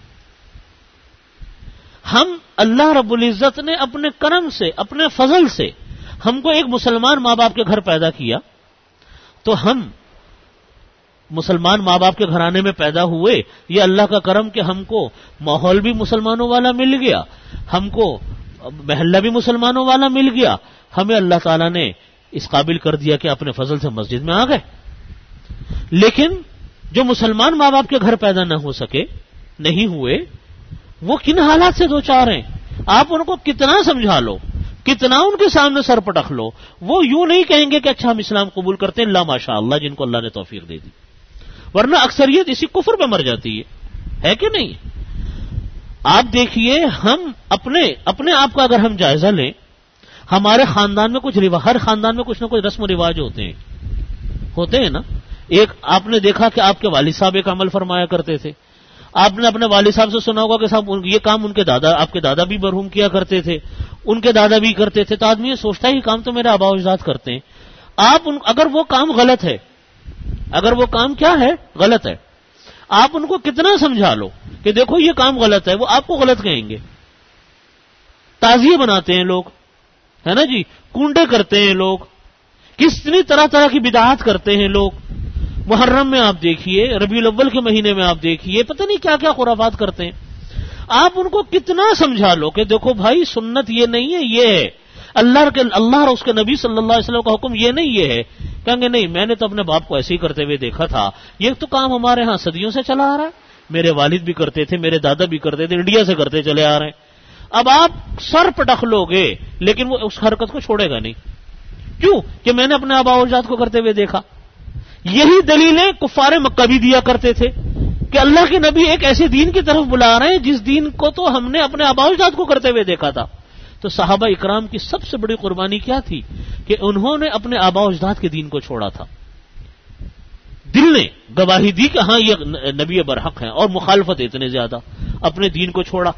ہم اللہ رب العزت نے اپنے کرم سے، اپنے فضل سے ہم کو ایک مسلمان ماں باپ کے گھر پیدا کیا، تو ہم مسلمان ماں باپ کے گھرانے میں پیدا ہوئے. یہ اللہ کا کرم کہ ہم کو ماحول بھی مسلمانوں والا مل گیا، ہم کو محلہ بھی مسلمانوں والا مل گیا. ہمیں اللہ تعالیٰ نے اس قابل کر دیا کہ اپنے فضل سے مسجد میں آ گئے. لیکن جو مسلمان ماں باپ کے گھر پیدا نہ ہو سکے، نہیں ہوئے، وہ کن حالات سے دوچار ہیں؟ آپ ان کو کتنا سمجھا لو، کتنا ان کے سامنے سر پٹک لو، وہ یوں نہیں کہیں گے کہ اچھا ہم اسلام قبول کرتے ہیں، اللہ ماشاء اللہ جن کو اللہ نے توفیق دے دی. ورنہ اکثریت اسی کفر پہ مر جاتی ہے کہ نہیں؟ آپ دیکھیے، ہم اپنے آپ کا اگر ہم جائزہ لیں، ہمارے خاندان میں ہر خاندان میں کچھ نہ کچھ رسم و رواج ہوتے ہیں نا. ایک آپ نے دیکھا کہ آپ کے والد صاحب ایک عمل فرمایا کرتے تھے، آپ نے اپنے والد صاحب سے سنا ہوگا کہ صاحب یہ کام ان کے دادا، آپ کے دادا بھی مرحوم کیا کرتے تھے، ان کے دادا بھی کرتے تھے. تو آدمی یہ سوچتا ہے یہ کام تو میرے آبا و اجداد کرتے ہیں. اگر وہ کام غلط ہے، اگر وہ کام کیا ہے، غلط ہے، آپ ان کو کتنا سمجھا لو کہ دیکھو یہ کام غلط ہے، وہ آپ کو غلط کہیں گے. تعزیے بناتے ہیں لوگ، ہے نا جی، کنڈے کرتے ہیں لوگ، کتنی طرح طرح کی بدعات کرتے ہیں لوگ. محرم میں آپ دیکھیے، ربیع الاول کے مہینے میں آپ دیکھیے، پتہ نہیں کیا کیا خرافات کرتے ہیں. آپ ان کو کتنا سمجھا لو کہ دیکھو بھائی سنت یہ نہیں ہے، یہ ہے اللہ اور اس کے نبی صلی اللہ علیہ وسلم کا حکم، یہ نہیں یہ ہے. کہیں گے نہیں، میں نے تو اپنے باپ کو ایسے ہی کرتے ہوئے دیکھا تھا، یہ تو کام ہمارے ہاں صدیوں سے چلا آ رہا ہے، میرے والد بھی کرتے تھے، میرے دادا بھی کرتے تھے، انڈیا سے کرتے چلے آ رہے ہیں. اب آپ سر پٹخ لو گے لیکن وہ اس حرکت کو چھوڑے گا نہیں. کیوں؟ کہ میں نے اپنے آبا و اجداد کو کرتے ہوئے دیکھا. یہی دلیلیں کفار مکہ بھی دیا کرتے تھے کہ اللہ کے نبی ایک ایسے دین کی طرف بلا رہے ہیں جس دین کو تو ہم نے اپنے آبا و اجداد کو کرتے ہوئے دیکھا تھا. تو صحابہ اکرام کی سب سے بڑی قربانی کیا تھی کہ انہوں نے اپنے آبا و اجداد کے دین کو چھوڑا تھا. دل نے گواہی دی کہ ہاں یہ نبی برحق ہیں، اور مخالفت اتنے زیادہ، اپنے دین کو چھوڑا،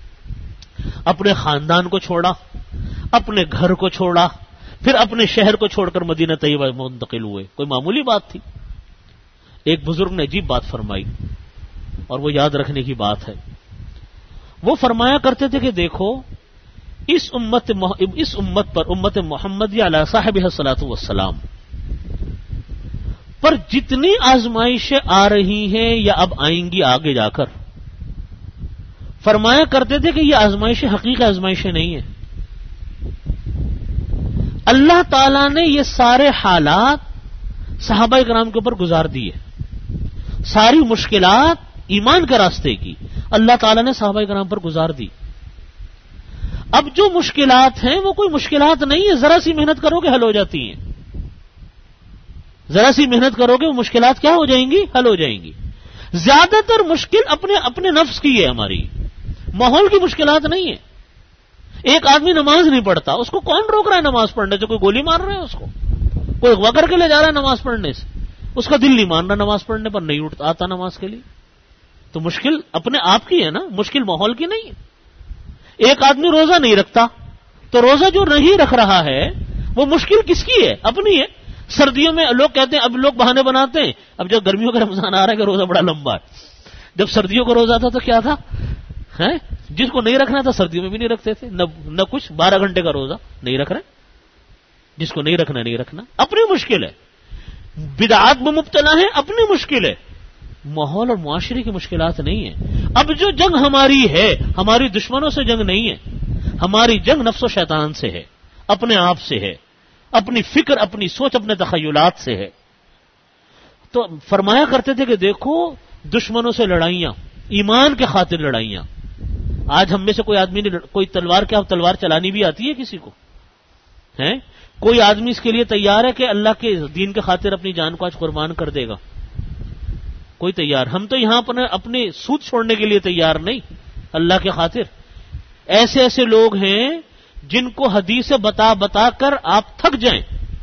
اپنے خاندان کو چھوڑا، اپنے گھر کو چھوڑا، پھر اپنے شہر کو چھوڑ کر مدینہ طیبہ منتقل ہوئے. کوئی معمولی بات تھی؟ ایک بزرگ نے عجیب بات فرمائی اور وہ یاد رکھنے کی بات ہے. وہ فرمایا کرتے تھے کہ دیکھو اس امت پر، امت محمد علی صاحب الصلاۃ والسلام پر جتنی آزمائشیں آ رہی ہیں یا اب آئیں گی آگے جا کر، فرمایا کرتے تھے کہ یہ آزمائشیں حقیقی آزمائشیں نہیں ہیں. اللہ تعالیٰ نے یہ سارے حالات صحابہ کرام کے اوپر گزار دیے. ساری مشکلات ایمان کے راستے کی اللہ تعالیٰ نے صحابہ کرام پر گزار دی. اب جو مشکلات ہیں وہ کوئی مشکلات نہیں ہے، ذرا سی محنت کرو گے حل ہو جاتی ہیں. ذرا سی محنت کرو گے وہ مشکلات کیا ہو جائیں گی؟ حل ہو جائیں گی. زیادہ تر مشکل اپنے نفس کی ہے، ہماری ماحول کی مشکلات نہیں ہے. ایک آدمی نماز نہیں پڑھتا، اس کو کون روک رہا ہے نماز پڑھنے سے؟ کوئی گولی مار رہا ہے اس کو، کوئی اغوا کر کے لے جا رہا ہے نماز پڑھنے سے، اس کا دل نہیں مان رہا نماز پڑھنے پر، نہیں آتا نماز کے لیے. تو مشکل اپنے آپ کی ہے نا، مشکل ماحول کی نہیں ہے. ایک آدمی روزہ نہیں رکھتا تو روزہ جو نہیں رکھ رہا ہے وہ مشکل کس کی ہے؟ اپنی ہے. سردیوں میں لوگ کہتے ہیں، اب لوگ بہانے بناتے ہیں، اب جب گرمیوں کا رمضان آ رہا ہے کہ روزہ بڑا لمبا ہے. جب سردیوں کا روزہ تھا تو کیا تھا؟ جس کو نہیں رکھنا تھا سردیوں میں بھی نہیں رکھتے تھے، نہ کچھ 12 گھنٹے کا روزہ نہیں رکھ رہے. جس کو نہیں رکھنا نہیں رکھنا، اپنی مشکل ہے. بدعات میں مبتلا ہے، اپنی مشکل ہے. ماحول اور معاشرے کی مشکلات نہیں ہیں. اب جو جنگ ہماری ہے، ہماری دشمنوں سے جنگ نہیں ہے، ہماری جنگ نفس و شیطان سے ہے، اپنے آپ سے ہے، اپنی فکر، اپنی سوچ، اپنے تخیلات سے ہے. تو فرمایا کرتے تھے کہ دیکھو دشمنوں سے لڑائیاں، ایمان کے خاطر لڑائیاں. آج ہم میں سے کوئی آدمی نے کوئی تلوار چلانی بھی آتی ہے کسی کو؟ ہے کوئی آدمی اس کے لیے تیار ہے کہ اللہ کے دین کے خاطر اپنی جان کو آج قربان کر دے گا؟ کوئی تیار؟ ہم تو یہاں پر اپنے سود چھوڑنے کے لیے تیار نہیں اللہ کے خاطر. ایسے لوگ ہیں جن کو حدیث بتا کر آپ تھک جائیں،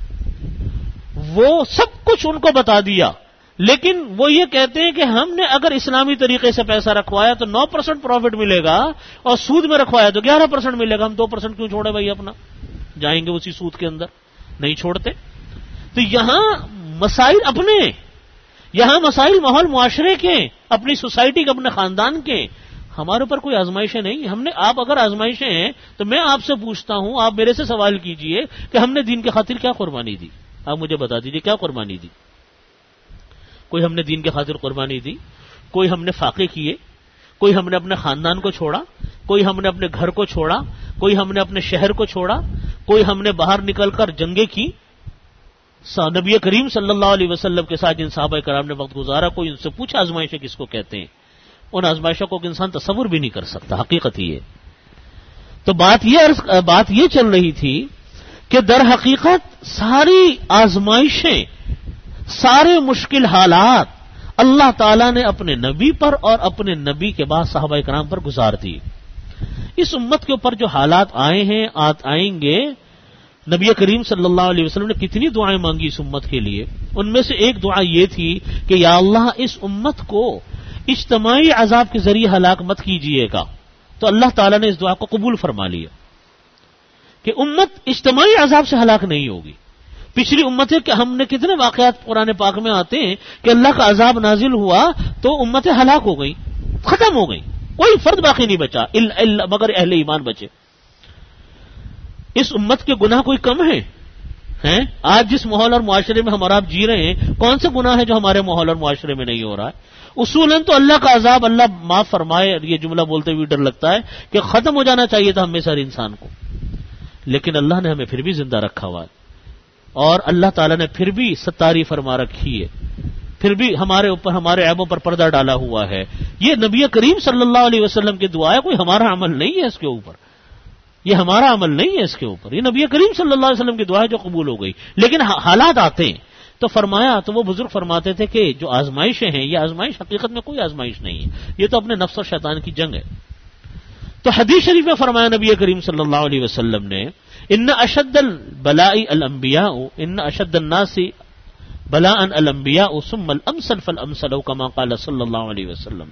وہ سب کچھ ان کو بتا دیا، لیکن وہ یہ کہتے ہیں کہ ہم نے اگر اسلامی طریقے سے پیسہ رکھوایا تو 9% پروفٹ ملے گا، اور سود میں رکھوایا تو 11% ملے گا. ہم 2% کیوں چھوڑے بھائی؟ اپنا جائیں گے اسی سود کے اندر، نہیں چھوڑتے. تو یہاں مسائل اپنے، یہاں مسائل ماحول معاشرے کے، اپنی سوسائٹی کے، اپنے خاندان کے. ہمارے اوپر کوئی آزمائشیں نہیں. ہم نے، آپ اگر آزمائشیں ہیں تو میں آپ سے پوچھتا ہوں، آپ میرے سے سوال کیجئے کہ ہم نے دین کی خاطر کیا قربانی دی؟ آپ مجھے بتا دیجئے کیا قربانی دی؟ کوئی ہم نے دین کے خاطر قربانی دی؟ کوئی ہم نے فاقے کیے؟ کوئی ہم نے اپنے خاندان کو چھوڑا؟ کوئی ہم نے اپنے گھر کو چھوڑا؟ کوئی ہم نے اپنے شہر کو چھوڑا؟ کوئی ہم نے باہر نکل کر جنگیں کی؟ نبی کریم صلی اللہ علیہ وسلم کے ساتھ جن صحابہ کرام نے وقت گزارا، کوئی ان سے پوچھا آزمائشیں کس کو کہتے ہیں، ان آزمائشوں کو انسان تصور بھی نہیں کر سکتا، حقیقت ہی ہے۔ تو بات یہ چل رہی تھی کہ در حقیقت ساری آزمائشیں، سارے مشکل حالات اللہ تعالیٰ نے اپنے نبی پر اور اپنے نبی کے بعد صحابہ کرام پر گزار دی۔ اس امت کے اوپر جو حالات آئے ہیں، آئیں گے، نبی کریم صلی اللہ علیہ وسلم نے کتنی دعائیں مانگی اس امت کے لیے، ان میں سے ایک دعا یہ تھی کہ یا اللہ اس امت کو اجتماعی عذاب کے ذریعے ہلاک مت کیجیے گا، تو اللہ تعالیٰ نے اس دعا کو قبول فرما لیا کہ امت اجتماعی عذاب سے ہلاک نہیں ہوگی۔ پچھلی امتیں کہ ہم نے کتنے واقعات قرآن پاک میں آتے ہیں کہ اللہ کا عذاب نازل ہوا تو امتیں ہلاک ہو گئی، ختم ہو گئی، کوئی فرد باقی نہیں بچا مگر اہل ایمان بچے۔ اس امت کے گناہ کوئی کم ہیں؟ آج جس ماحول اور معاشرے میں ہم اور آپ جی رہے ہیں، کون سے گناہ ہیں جو ہمارے ماحول اور معاشرے میں نہیں ہو رہا ہے؟ اصولاً تو اللہ کا عذاب اللہ معاف فرمائے، یہ جملہ بولتے ہوئے ڈر لگتا ہے کہ ختم ہو جانا چاہیے تھا ہم میں سے ہر انسان کو، لیکن اللہ نے ہمیں پھر بھی زندہ رکھا ہوا ہے، اور اللہ تعالیٰ نے پھر بھی ستاری فرما رکھی ہے، پھر بھی ہمارے اوپر ہمارے عیبوں پر پردہ ڈالا ہوا ہے۔ یہ نبی کریم صلی اللہ علیہ وسلم کی دعا ہے، کوئی ہمارا عمل نہیں ہے اس کے اوپر، یہ ہمارا عمل نہیں ہے اس کے اوپر، یہ نبی کریم صلی اللہ علیہ وسلم کی دعا ہے جو قبول ہو گئی۔ لیکن حالات آتے ہیں تو فرمایا، تو وہ بزرگ فرماتے تھے کہ جو آزمائشیں ہیں، یہ آزمائش حقیقت میں کوئی آزمائش نہیں ہے، یہ تو اپنے نفس اور شیطان کی جنگ ہے۔ تو حدیث شریف میں فرمایا نبی کریم صلی اللہ علیہ وسلم نے، ان اشد البلاء الانبیاء، ان اشد الناس بلاء الانبیاء ثم الامثل فالامثل، کما قال صلی اللہ علیہ وسلم،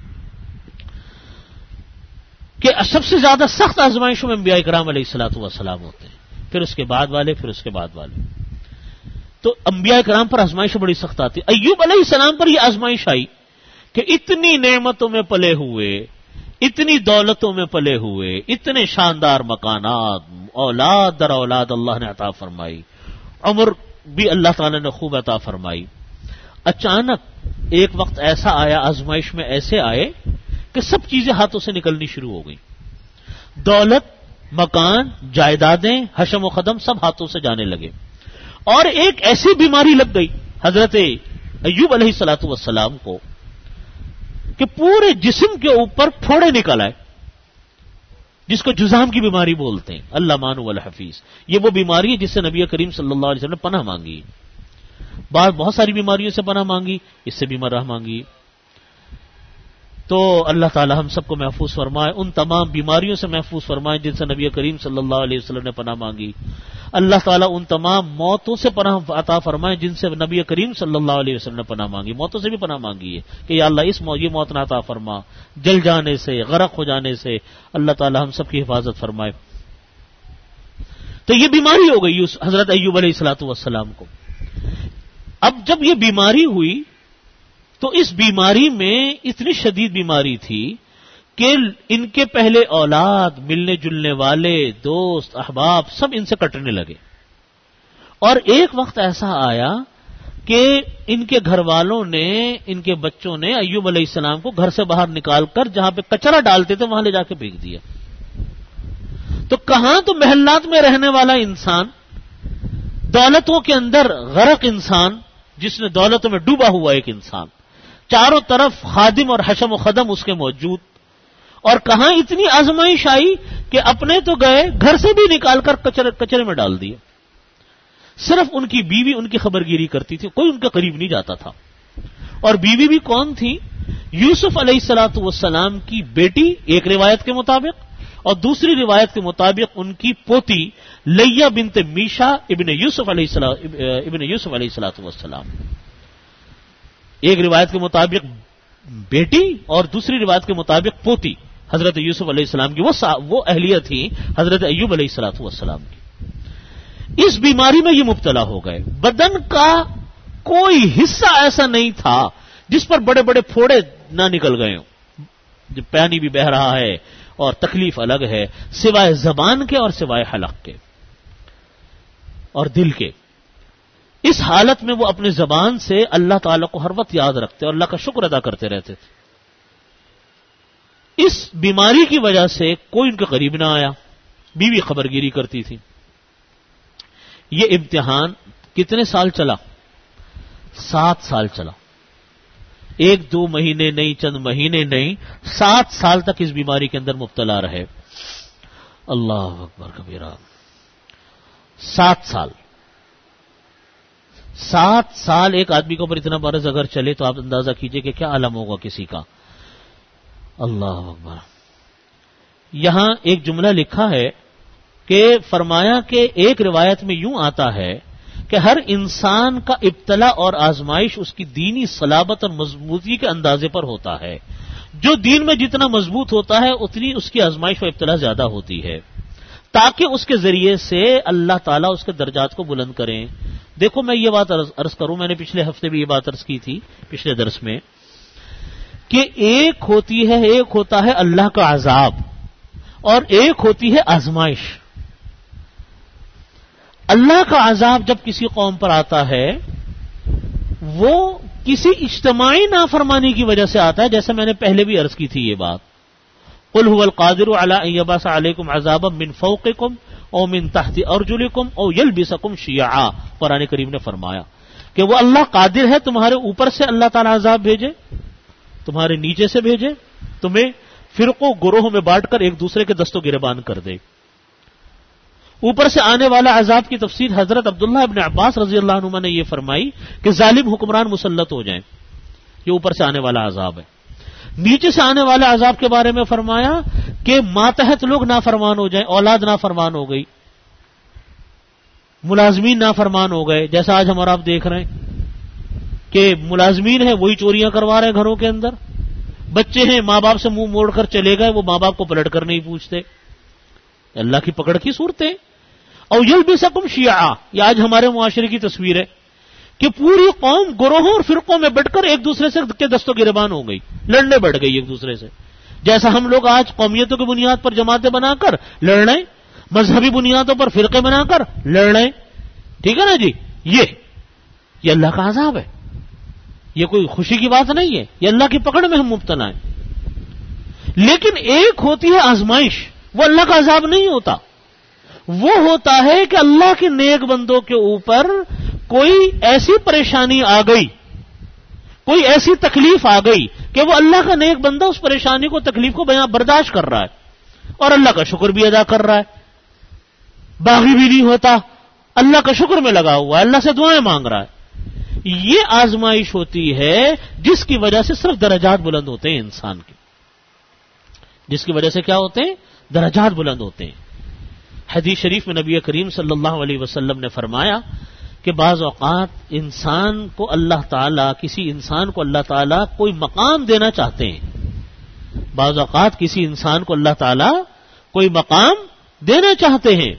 کہ سب سے زیادہ سخت آزمائشوں میں انبیاء کرام علیہ الصلوۃ والسلام ہوتے ہیں، پھر اس کے بعد والے، پھر اس کے بعد والے۔ تو انبیاء کرام پر آزمائش بڑی سخت آتی۔ ایوب علیہ السلام پر یہ آزمائش آئی کہ اتنی نعمتوں میں پلے ہوئے، اتنی دولتوں میں پلے ہوئے، اتنے شاندار مکانات، اولاد در اولاد اللہ نے عطا فرمائی، عمر بھی اللہ تعالی نے خوب عطا فرمائی۔ اچانک ایک وقت ایسا آیا، آزمائش میں ایسے آئے کہ سب چیزیں ہاتھوں سے نکلنی شروع ہو گئیں، دولت، مکان، جائیدادیں، حشم و خدم سب ہاتھوں سے جانے لگے، اور ایک ایسی بیماری لگ گئی حضرت ایوب علیہ الصلوۃ والسلام کو کہ پورے جسم کے اوپر پھوڑے نکل آئے، جس کو جذام کی بیماری بولتے ہیں، اللہ مانو والحفیظ۔ یہ وہ بیماری ہے جس سے نبی کریم صلی اللہ علیہ وسلم نے پناہ مانگی، بہت ساری بیماریوں سے پناہ مانگی، اس سے بھی پناہ مانگی۔ تو اللہ تعالی ہم سب کو محفوظ فرمائے، ان تمام بیماریوں سے محفوظ فرمائے جن سے نبی کریم صلی اللہ علیہ وسلم نے پناہ مانگی۔ اللہ تعالیٰ ان تمام موتوں سے پناہ عطا فرمائے جن سے نبی کریم صلی اللہ علیہ وسلم نے پناہ مانگی، موتوں سے بھی پناہ مانگی ہے کہ یا اللہ یہ موت نہ عطا فرما، جل جانے سے، غرق ہو جانے سے اللہ تعالیٰ ہم سب کی حفاظت فرمائے۔ تو یہ بیماری ہو گئی حضرت ایوب علیہ الصلوۃ والسلام کو۔ اب جب یہ بیماری ہوئی تو اس بیماری میں اتنی شدید بیماری تھی کہ ان کے پہلے اولاد، ملنے جلنے والے، دوست، احباب سب ان سے کٹنے لگے، اور ایک وقت ایسا آیا کہ ان کے گھر والوں نے، ان کے بچوں نے ایوب علیہ السلام کو گھر سے باہر نکال کر جہاں پہ کچرا ڈالتے تھے وہاں لے جا کے پھینک دیا۔ تو کہاں تو محلات میں رہنے والا انسان، دولتوں کے اندر غرق انسان، جس نے دولتوں میں ڈوبا ہوا ایک انسان، چاروں طرف خادم اور حشم و خدم اس کے موجود، اور کہاں اتنی آزمائش آئی کہ اپنے تو گئے، گھر سے بھی نکال کر کچرے میں ڈال دیے۔ صرف ان کی بیوی ان کی خبرگیری کرتی تھی، کوئی ان کے قریب نہیں جاتا تھا۔ اور بیوی بھی کون تھی؟ یوسف علیہ الصلوۃ والسلام کی بیٹی ایک روایت کے مطابق، اور دوسری روایت کے مطابق ان کی پوتی لیہ بنت میشا ابن یوسف علیہ الصلوۃ والسلام۔ ایک روایت کے مطابق بیٹی اور دوسری روایت کے مطابق پوتی حضرت یوسف علیہ السلام کی، وہ اہلیہ تھی حضرت ایوب علیہ الصلوۃ والسلام کی۔ اس بیماری میں یہ مبتلا ہو گئے، بدن کا کوئی حصہ ایسا نہیں تھا جس پر بڑے بڑے پھوڑے نہ نکل گئے ہوں، پانی بھی بہہ رہا ہے اور تکلیف الگ ہے، سوائے زبان کے اور سوائے حلق کے اور دل کے۔ اس حالت میں وہ اپنے زبان سے اللہ تعالیٰ کو ہر وقت یاد رکھتے اور اللہ کا شکر ادا کرتے رہتے تھے۔ اس بیماری کی وجہ سے کوئی ان کے قریب نہ آیا، بیوی خبرگیری کرتی تھی۔ یہ امتحان کتنے سال چلا؟ 7 سال چلا. 1-2 مہینے نہیں، چند مہینے نہیں، 7 سال تک اس بیماری کے اندر مبتلا رہے. اللہ اکبر کبیرہ. 7 سال 7 سال ایک آدمی کے اوپر اتنا برس اگر چلے تو آپ اندازہ کیجئے کہ کیا عالم ہوگا کسی کا. اللہ اکبر. یہاں ایک جملہ لکھا ہے کہ فرمایا کہ ایک روایت میں یوں آتا ہے کہ ہر انسان کا ابتلا اور آزمائش اس کی دینی صلابت اور مضبوطی کے اندازے پر ہوتا ہے. جو دین میں جتنا مضبوط ہوتا ہے اتنی اس کی آزمائش و ابتلا زیادہ ہوتی ہے، تاکہ اس کے ذریعے سے اللہ تعالیٰ اس کے درجات کو بلند کریں. دیکھو میں یہ بات عرض کروں، میں نے پچھلے ہفتے بھی یہ بات عرض کی تھی پچھلے درس میں، کہ ایک ہوتا ہے اللہ کا عذاب اور ایک ہوتی ہے آزمائش. اللہ کا عذاب جب کسی قوم پر آتا ہے وہ کسی اجتماعی نافرمانی کی وجہ سے آتا ہے، جیسے میں نے پہلے بھی عرض کی تھی یہ بات. قل هو القادر على ان يبعث عليكم عذابا من فوقكم او من تحت ارجلكم او يلبسكم شيعا. قرآن کریم نے فرمایا کہ وہ اللہ قادر ہے تمہارے اوپر سے اللہ تعالی عذاب بھیجے، تمہارے نیچے سے بھیجے، تمہیں فرقوں گروہوں میں بانٹ کر ایک دوسرے کے دست و گریبان کر دے. اوپر سے آنے والا عذاب کی تفسیر حضرت عبداللہ ابن عباس رضی اللہ عنہما نے یہ فرمائی کہ ظالم حکمران مسلط ہو جائیں، یہ اوپر سے آنے والا عذاب ہے. نیچے سے آنے والے عذاب کے بارے میں فرمایا کہ ماتحت لوگ نافرمان ہو جائیں، اولاد نافرمان ہو گئی، ملازمین نافرمان ہو گئے. جیسا آج ہمارا آپ دیکھ رہے ہیں کہ ملازمین ہیں وہی چوریاں کروا رہے ہیں گھروں کے اندر، بچے ہیں ماں باپ سے منہ موڑ کر چلے گئے، وہ ماں باپ کو پلٹ کر نہیں پوچھتے. اللہ کی پکڑ کی صورتیں. اور یلبسکم شیعا، یہ آج ہمارے معاشرے کی تصویر ہے کہ پوری قوم گروہوں اور فرقوں میں بٹ کر ایک دوسرے سے کے دست و گریبان ہو گئی، لڑنے بڑھ گئی ایک دوسرے سے. جیسا ہم لوگ آج قومیتوں کی بنیاد پر جماعتیں بنا کر لڑ رہے ہیں، مذہبی بنیادوں پر فرقے بنا کر لڑ رہے ہیں. ٹھیک ہے نا جی؟ یہ اللہ کا عذاب ہے، یہ کوئی خوشی کی بات نہیں ہے، یہ اللہ کی پکڑ میں ہم مبتلا ہیں. لیکن ایک ہوتی ہے آزمائش، وہ اللہ کا عذاب نہیں ہوتا، وہ ہوتا ہے کہ اللہ کے نیک بندوں کے اوپر کوئی ایسی پریشانی آ گئی، کوئی ایسی تکلیف آ گئی کہ وہ اللہ کا نیک بندہ اس پریشانی کو، تکلیف کو برداشت کر رہا ہے اور اللہ کا شکر بھی ادا کر رہا ہے، باغی بھی نہیں ہوتا، اللہ کا شکر میں لگا ہوا ہے، اللہ سے دعائیں مانگ رہا ہے. یہ آزمائش ہوتی ہے جس کی وجہ سے صرف درجات بلند ہوتے ہیں انسان کے، جس کی وجہ سے کیا ہوتے ہیں؟ درجات بلند ہوتے ہیں. حدیث شریف میں نبی کریم صلی اللہ علیہ وسلم نے فرمایا کہ بعض اوقات انسان کو اللہ تعالیٰ، کسی انسان کو اللہ تعالیٰ کوئی مقام دینا چاہتے ہیں، بعض اوقات کسی انسان کو اللہ تعالیٰ کوئی مقام دینا چاہتے ہیں،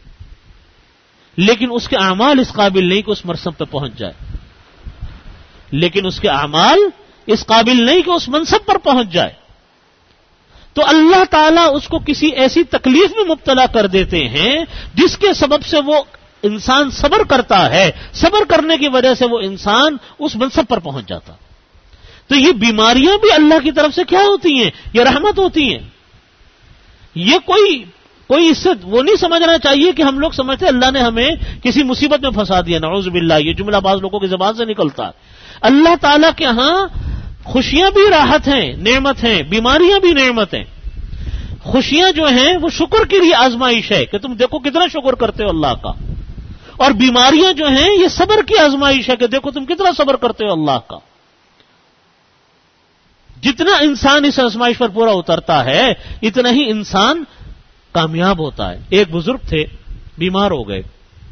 لیکن اس کے اعمال اس قابل نہیں کہ اس منصب پہ پہنچ جائے، لیکن اس کے اعمال اس قابل نہیں کہ اس منصب پر پہنچ جائے. تو اللہ تعالیٰ اس کو کسی ایسی تکلیف میں مبتلا کر دیتے ہیں جس کے سبب سے وہ انسان صبر کرتا ہے، صبر کرنے کی وجہ سے وہ انسان اس منصب پر پہنچ جاتا. تو یہ بیماریاں بھی اللہ کی طرف سے کیا ہوتی ہیں؟ یہ رحمت ہوتی ہیں. یہ کوئی اس سے وہ نہیں سمجھنا چاہیے کہ ہم لوگ سمجھتے اللہ نے ہمیں کسی مصیبت میں پھنسا دیا، نعوذ باللہ. یہ جملہ بعض لوگوں کی زبان سے نکلتا ہے. اللہ تعالیٰ کے ہاں خوشیاں بھی راحت ہیں، نعمت ہیں، بیماریاں بھی نعمت ہیں. خوشیاں جو ہیں وہ شکر کے لیے آزمائش ہے کہ تم دیکھو کتنا شکر کرتے ہو اللہ کا، اور بیماریاں جو ہیں یہ صبر کی آزمائش ہے کہ دیکھو تم کتنا صبر کرتے ہو اللہ کا. جتنا انسان اس آزمائش پر پورا اترتا ہے اتنا ہی انسان کامیاب ہوتا ہے. ایک بزرگ تھے، بیمار ہو گئے،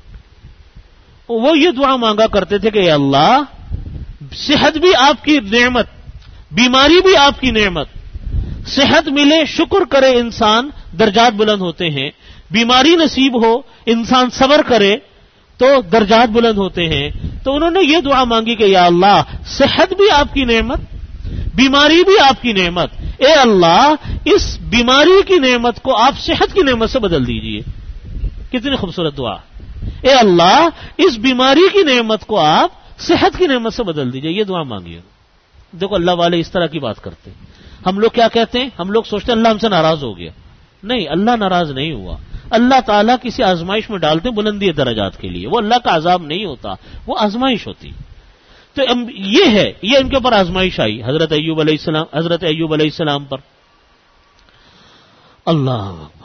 وہ یہ دعا مانگا کرتے تھے کہ اے اللہ صحت بھی آپ کی نعمت، بیماری بھی آپ کی نعمت. صحت ملے شکر کرے انسان درجات بلند ہوتے ہیں، بیماری نصیب ہو انسان صبر کرے تو درجات بلند ہوتے ہیں. تو انہوں نے یہ دعا مانگی کہ یا اللہ صحت بھی آپ کی نعمت، بیماری بھی آپ کی نعمت، اے اللہ اس بیماری کی نعمت کو آپ صحت کی نعمت سے بدل دیجئے. کتنی خوبصورت دعا. اے اللہ اس بیماری کی نعمت کو آپ صحت کی نعمت سے بدل دیجئے. یہ دعا مانگیے. دیکھو اللہ والے اس طرح کی بات کرتے ہیں. ہم لوگ کیا کہتے ہیں؟ ہم لوگ سوچتے ہیں اللہ ہم سے ناراض ہو گیا. نہیں، اللہ ناراض نہیں ہوا. اللہ تعالیٰ کسی آزمائش میں ڈالتے ہیں بلندی درجات کے لیے، وہ اللہ کا عذاب نہیں ہوتا، وہ آزمائش ہوتی. تو یہ ہے، یہ ان کے اوپر آزمائش آئی حضرت ایوب علیہ السلام پر. اللہ اکبر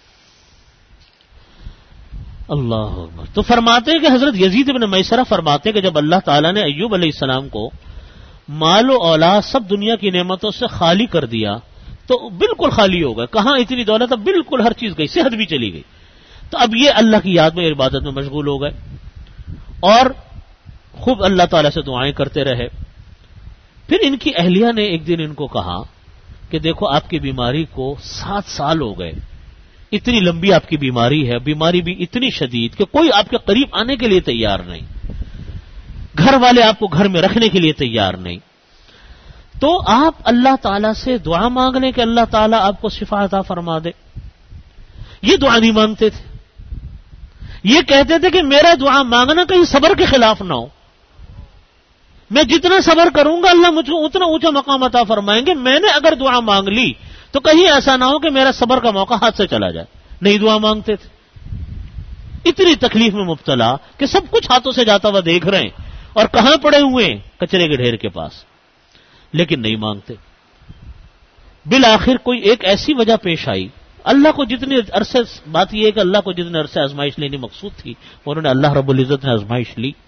اللہ اکبر. تو فرماتے ہیں کہ حضرت یزید بن میسرہ فرماتے ہیں کہ جب اللہ تعالیٰ نے ایوب علیہ السلام کو مال و اولاد سب دنیا کی نعمتوں سے خالی کر دیا تو بالکل خالی ہو گئے. کہاں اتنی دولت، اب بالکل ہر چیز گئی، صحت بھی چلی گئی. تو اب یہ اللہ کی یاد میں عبادت میں مشغول ہو گئے اور خوب اللہ تعالیٰ سے دعائیں کرتے رہے. پھر ان کی اہلیہ نے ایک دن ان کو کہا کہ دیکھو آپ کی بیماری کو 7 سال ہو گئے، اتنی لمبی آپ کی بیماری ہے، بیماری بھی اتنی شدید کہ کوئی آپ کے قریب آنے کے لیے تیار نہیں، گھر والے آپ کو گھر میں رکھنے کے لیے تیار نہیں. تو آپ اللہ تعالیٰ سے دعا مانگ لیں کہ اللہ تعالیٰ آپ کو شفا عطا فرما دے. یہ دعا نہیں مانگتے تھے، یہ کہتے تھے کہ میرا دعا مانگنا کہیں صبر کے خلاف نہ ہو، میں جتنا صبر کروں گا اللہ مجھ کو اتنا اونچا مقام عطا فرمائیں گے. میں نے اگر دعا مانگ لی تو کہیں ایسا نہ ہو کہ میرا صبر کا موقع ہاتھ سے چلا جائے. نہیں دعا مانگتے تھے. اتنی تکلیف میں مبتلا کہ سب کچھ ہاتھوں سے جاتا ہوا دیکھ رہے ہیں اور کہاں پڑے ہوئے ہیں، کچرے کے ڈھیر کے پاس، لیکن نہیں مانگتے. بالآخر کوئی ایک ایسی وجہ پیش آئی. اللہ کو جتنے عرصے، بات یہ ہے کہ اللہ کو جتنے عرصے آزمائش لینی مقصود تھی انہوں نے اللہ رب العزت نے آزمائش لی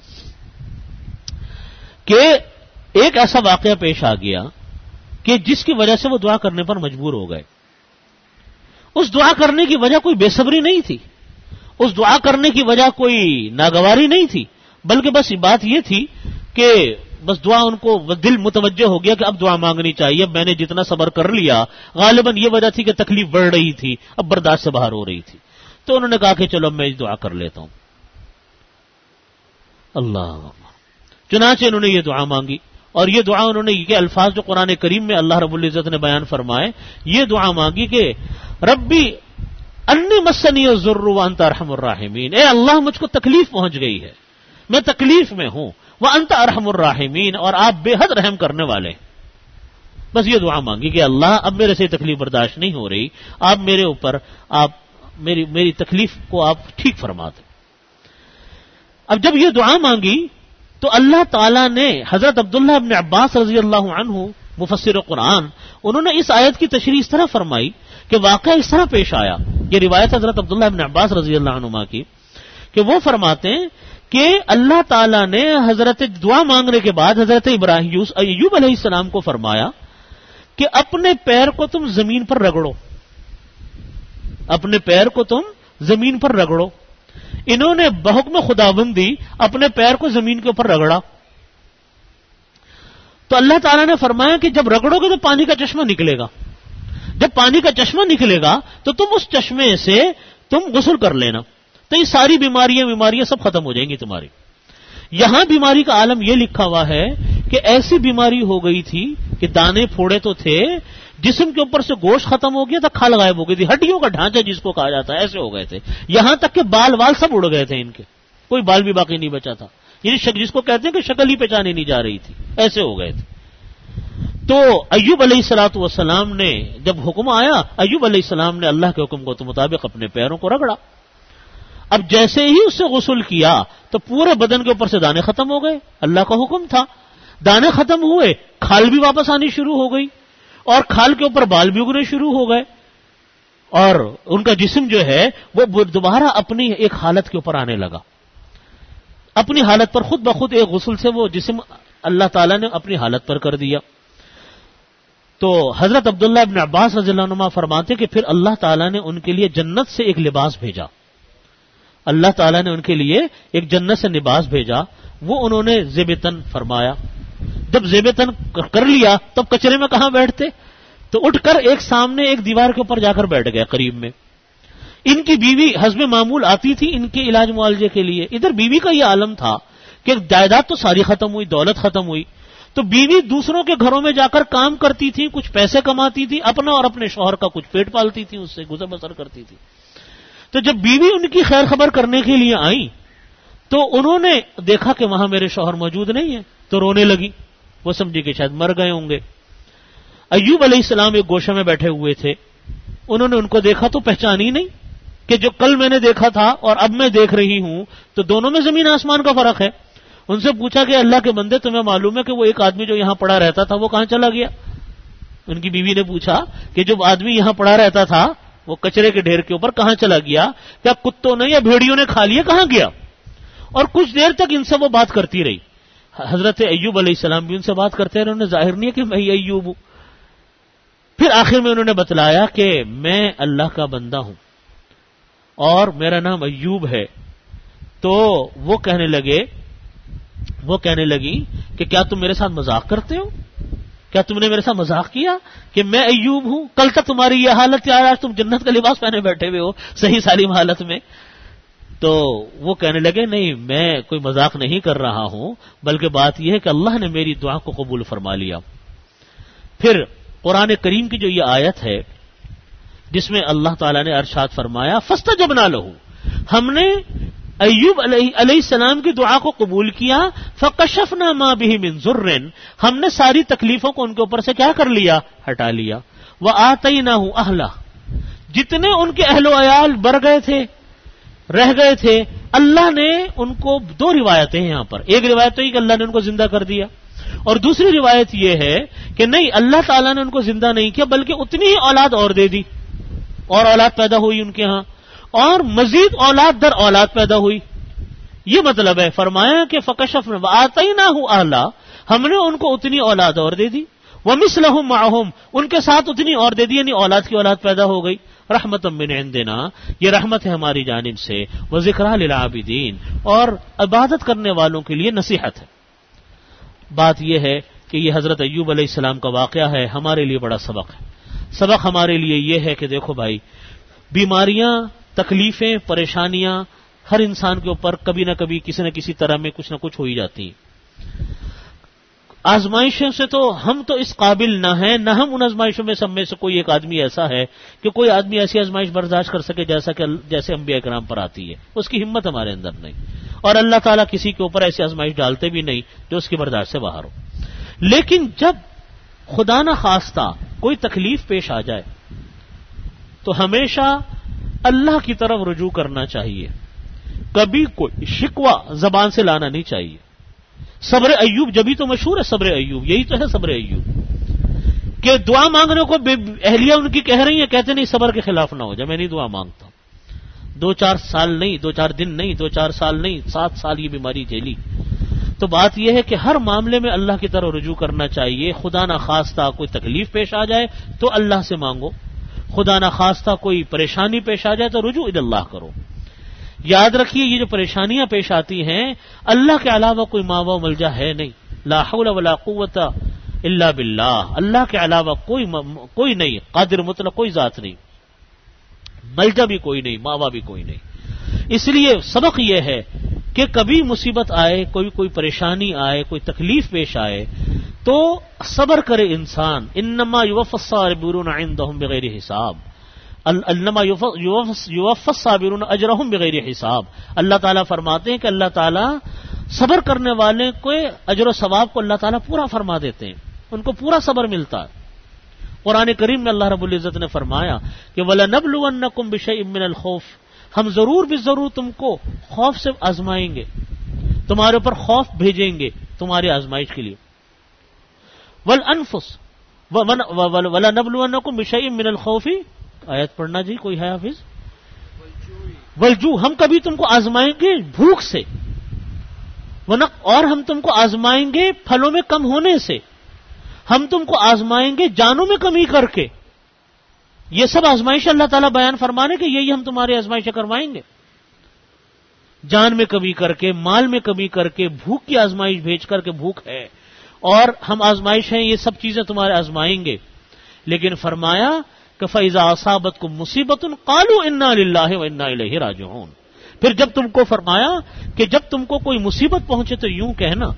کہ ایک ایسا واقعہ پیش آ گیا کہ جس کی وجہ سے وہ دعا کرنے پر مجبور ہو گئے. اس دعا کرنے کی وجہ کوئی بے صبری نہیں تھی، اس دعا کرنے کی وجہ کوئی ناگواری نہیں تھی، بلکہ بس بات یہ تھی کہ بس دعا ان کو دل متوجہ ہو گیا کہ اب دعا مانگنی چاہیے. اب میں نے جتنا صبر کر لیا، غالباً یہ وجہ تھی کہ تکلیف بڑھ رہی تھی، اب برداشت سے باہر ہو رہی تھی. تو انہوں نے کہا کہ چلو میں دعا کر لیتا ہوں. اللہ، چنانچہ انہوں نے یہ دعا مانگی اور یہ دعا انہوں نے یہ الفاظ جو قرآن کریم میں اللہ رب العزت نے بیان فرمائے، یہ دعا مانگی کہ ربی انی مسنی الضر وانت ارحم الراحمین، اے اللہ مجھ کو تکلیف پہنچ گئی ہے، میں تکلیف میں ہوں، وانت ارحم الراحمین، اور آپ بے حد رحم کرنے والے. بس یہ دعا مانگی کہ اللہ اب میرے سے تکلیف برداشت نہیں ہو رہی، آپ میرے اوپر آپ میری تکلیف کو آپ ٹھیک فرما دیں. اب جب یہ دعا مانگی تو اللہ تعالیٰ نے حضرت عبداللہ ابن عباس رضی اللہ عنہ مفسر قرآن، انہوں نے اس آیت کی تشریح اس طرح فرمائی کہ واقعہ اس طرح پیش آیا. یہ روایت حضرت عبداللہ ابن عباس رضی اللہ عنہما کی کہ وہ فرماتے ہیں کہ اللہ تعالیٰ نے حضرت دعا مانگنے کے بعد حضرت ایوب علیہ السلام کو فرمایا کہ اپنے پیر کو تم زمین پر رگڑو، اپنے پیر کو تم زمین پر رگڑو. انہوں نے بحکم خداوندی اپنے پیر کو زمین کے اوپر رگڑا تو اللہ تعالیٰ نے فرمایا کہ جب رگڑو گے تو پانی کا چشمہ نکلے گا، جب پانی کا چشمہ نکلے گا تو تم اس چشمے سے تم غسل کر لینا، تو یہ ساری بیماریاں سب ختم ہو جائیں گی تمہاری. یہاں بیماری کا عالم یہ لکھا ہوا ہے کہ ایسی بیماری ہو گئی تھی کہ دانے پھوڑے تو تھے، جسم کے اوپر سے گوشت ختم ہو گیا تھا، کھال غائب ہو گئی تھی، ہڈیوں کا ڈھانچہ جس کو کہا جاتا ہے ایسے ہو گئے تھے، یہاں تک کہ بال سب اڑ گئے تھے ان کے، کوئی بال بھی باقی نہیں بچا تھا، یعنی جس کو کہتے ہیں کہ شکل ہی پہچانی نہیں جا رہی تھی، ایسے ہو گئے تھے. تو ایوب علیہ الصلوۃ والسلام نے جب حکم آیا، ایوب علیہ السلام نے اللہ کے حکم کو مطابق اپنے پیروں کو رگڑا. اب جیسے ہی اس سے غسل کیا تو پورے بدن کے اوپر سے دانے ختم ہو گئے، اللہ کا حکم تھا. دانے ختم ہوئے، کھال بھی واپس آنی شروع ہو گئی اور کھال کے اوپر بال بھی اگنے شروع ہو گئے اور ان کا جسم جو ہے وہ دوبارہ اپنی ایک حالت کے اوپر آنے لگا. اپنی حالت پر خود بخود ایک غسل سے وہ جسم اللہ تعالیٰ نے اپنی حالت پر کر دیا. تو حضرت عبداللہ ابن عباس رضی اللہ عنہ فرماتے کہ پھر اللہ تعالیٰ نے ان کے لیے جنت سے ایک لباس بھیجا، اللہ تعالیٰ نے ان کے لیے ایک جنت سے لباس بھیجا، وہ انہوں نے زیب تن فرمایا. جب زیب تن کر لیا تب کچرے میں کہاں بیٹھتے، تو اٹھ کر ایک سامنے ایک دیوار کے اوپر جا کر بیٹھ گئے قریب میں. ان کی بیوی حسب معمول آتی تھی ان کے علاج معالجے کے لیے. ادھر بیوی کا یہ عالم تھا کہ جائیداد تو ساری ختم ہوئی، دولت ختم ہوئی، تو بیوی دوسروں کے گھروں میں جا کر کام کرتی تھی، کچھ پیسے کماتی تھی، اپنا اور اپنے شوہر کا کچھ پیٹ پالتی تھی، اس سے گزر بسر کرتی تھی. تو جب بیوی ان کی خیر خبر کرنے کے لیے آئیں تو انہوں نے دیکھا کہ وہاں میرے شوہر موجود نہیں ہیں، تو رونے لگی. وہ سمجھی کہ شاید مر گئے ہوں گے. ایوب علیہ السلام ایک گوشے میں بیٹھے ہوئے تھے، انہوں نے ان کو دیکھا تو پہچانی نہیں. کہ جو کل میں نے دیکھا تھا اور اب میں دیکھ رہی ہوں تو دونوں میں زمین آسمان کا فرق ہے. ان سے پوچھا کہ اللہ کے بندے تمہیں معلوم ہے کہ وہ ایک آدمی جو یہاں پڑا رہتا تھا وہ کہاں چلا گیا؟ ان کی بیوی نے پوچھا کہ جو آدمی یہاں پڑا رہتا تھا وہ کچرے کے ڈھیر کے اوپر کہاں چلا گیا؟ کیا کتوں نے یا بھیڑیوں نے کھا لیا؟ کہاں گیا؟ اور کچھ دیر تک ان سے وہ بات کرتی رہی. حضرت ایوب علیہ السلام بھی ان سے بات کرتے رہے. انہیں ظاہر نہیں ہے کہ میں ایوب ہوں. پھر آخر میں انہوں نے بتلایا کہ میں اللہ کا بندہ ہوں اور میرا نام ایوب ہے. تو وہ کہنے لگی کہ کیا تم میرے ساتھ مذاق کرتے ہو؟ کیا تم نے میرے ساتھ مذاق کیا کہ میں ایوب ہوں؟ کل تک تمہاری یہ حالت تھی، آج تم جنت کا لباس پہنے بیٹھے ہوئے ہو صحیح سالم حالت میں. تو وہ کہنے لگے نہیں، میں کوئی مذاق نہیں کر رہا ہوں، بلکہ بات یہ ہے کہ اللہ نے میری دعا کو قبول فرما لیا. پھر قرآن کریم کی جو یہ آیت ہے جس میں اللہ تعالیٰ نے ارشاد فرمایا فاستجبنا لہ، ہم نے ایوب علیہ السلام کی دعا کو قبول کیا. فکشفنا ما بہ من ضر، ہم نے ساری تکلیفوں کو ان کے اوپر سے کیا کر لیا؟ ہٹا لیا. وآتیناہ اہلہ، جتنے ان کے اہل و عیال بر گئے تھے، رہ گئے تھے، اللہ نے ان کو دو روایتیں ہیں یہاں پر. ایک روایت تو یہ کہ اللہ نے ان کو زندہ کر دیا، اور دوسری روایت یہ ہے کہ نہیں، اللہ تعالیٰ نے ان کو زندہ نہیں کیا بلکہ اتنی ہی اولاد اور دے دی، اور اولاد پیدا ہوئی ان کے ہاں، اور مزید اولاد در اولاد پیدا ہوئی. یہ مطلب ہے فرمایا کہ فکشفنا وآتیناہ اہلہ، ہم نے ان کو اتنی اولاد اور دے دی. ومثلہم معہم، ان کے ساتھ اتنی اور دے دی، یعنی اولاد کی اولاد پیدا ہو گئی. رحمتا من عندنا، یہ رحمت ہے ہماری جانب سے. وذکریٰ للعابدین، اور عبادت کرنے والوں کے لیے نصیحت ہے. بات یہ ہے کہ یہ حضرت ایوب علیہ السلام کا واقعہ ہے، ہمارے لیے بڑا سبق ہے. سبق ہمارے لیے یہ ہے کہ دیکھو بھائی، بیماریاں، تکلیفیں، پریشانیاں ہر انسان کے اوپر کبھی نہ کبھی کسی نہ کسی طرح میں کچھ نہ کچھ ہو ہی جاتی ہیں. آزمائشوں سے تو ہم تو اس قابل نہ ہیں، نہ ہم ان آزمائشوں میں سب میں سے کوئی ایک آدمی ایسا ہے کہ کوئی آدمی ایسی آزمائش برداشت کر سکے جیسے انبیاء کرام پر آتی ہے. اس کی ہمت ہمارے اندر نہیں، اور اللہ تعالیٰ کسی کے اوپر ایسی آزمائش ڈالتے بھی نہیں جو اس کی برداشت سے باہر ہو. لیکن جب خدا نہ خواستہ کوئی تکلیف پیش آ جائے تو ہمیشہ اللہ کی طرف رجوع کرنا چاہیے، کبھی کوئی شکوہ زبان سے لانا نہیں چاہیے. صبر ایوب جبھی تو مشہور ہے، صبر ایوب یہی تو ہے صبر ایوب، کہ دعا مانگنے کو اہلیہ ان کی کہہ رہی ہیں، کہتے نہیں صبر کے خلاف نہ ہو جائے، میں نہیں دعا مانگتا. 2-4 سال نہیں، 2-4 دن نہیں، 2-4 سال نہیں، 7 سال یہ بیماری جھیلی. تو بات یہ ہے کہ ہر معاملے میں اللہ کی طرف رجوع کرنا چاہیے. خدا نہ خواستہ کوئی تکلیف پیش آ جائے تو اللہ سے مانگو، خدا نہ خواستہ کوئی پریشانی پیش آ جائے تو رجوع اللہ کرو. یاد رکھیے یہ جو پریشانیاں پیش آتی ہیں، اللہ کے علاوہ کوئی ماوا و ملجا ہے نہیں. لا حول ولا قوت الا باللہ، اللہ کے علاوہ کوئی نہیں، قادر مطلق کوئی ذات نہیں، ملجا بھی کوئی نہیں، ماوا بھی کوئی نہیں. اس لیے سبق یہ ہے کہ کبھی مصیبت آئے، کوئی پریشانی آئے، کوئی تکلیف پیش آئے تو صبر کرے انسان. انما یوفی الصابرون عندهم بغیر حساب، انما یوفی الصابرون اجرهم بغیر حساب. اللہ تعالیٰ فرماتے ہیں کہ اللہ تعالیٰ صبر کرنے والے کو اجر و ثواب کو اللہ تعالیٰ پورا فرما دیتے ہیں، ان کو پورا صبر ملتا ہے. قرآن کریم میں اللہ رب العزت نے فرمایا کہ وَلَنَبْلُوَنَّكُمْ بِشَيْءٍ مِّنَ الْخَوْفِ، ہم ضرور بھی ضرور تم کو خوف سے آزمائیں گے، تمہارے اوپر خوف بھیجیں گے تمہاری آزمائش کے لیے. وَالْأَنفُسِ وَلَنَبْلُوَنَّكُمْ بِشَيْءٍ مِّنَ الْخَوْفِ، آیت پڑھنا جی کوئی ہے حافظ. والجوع، ہم کبھی تم کو آزمائیں گے بھوک سے، اور ہم تم کو آزمائیں گے پھلوں میں کم ہونے سے، ہم تم کو آزمائیں گے جانوں میں کمی کر کے. یہ سب آزمائش اللہ تعالیٰ بیان فرمانے کہ یہی ہم تمہاری آزمائشیں کروائیں گے، جان میں کمی کر کے، مال میں کمی کر کے، بھوک کی آزمائش بھیج کر کے، بھوک ہے اور ہم آزمائش ہیں، یہ سب چیزیں تمہارے آزمائیں گے. لیکن فرمایا کہ فَإِذَا أَصَابَتْكُم مُّصِيبَةٌ قَالُوا إِنَّا لِلَّهِ وَإِنَّا إِلَيْهِ رَاجِعُونَ. پھر جب تم کو فرمایا کہ جب تم کو کوئی مصیبت پہنچے تو یوں کہنا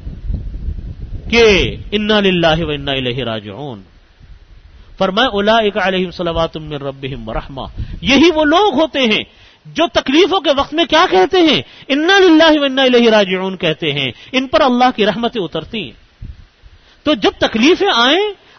کہ انا للہ و انا الیہ راجعون. فرمایا اولئک علیہم صلوات من ربہم ورحمہ، یہی وہ لوگ ہوتے ہیں جو تکلیفوں کے وقت میں کیا کہتے ہیں؟ انا للہ و انا الیہ راجعون کہتے ہیں. ان پر اللہ کی رحمتیں اترتی ہیں. تو جب تکلیفیں آئیں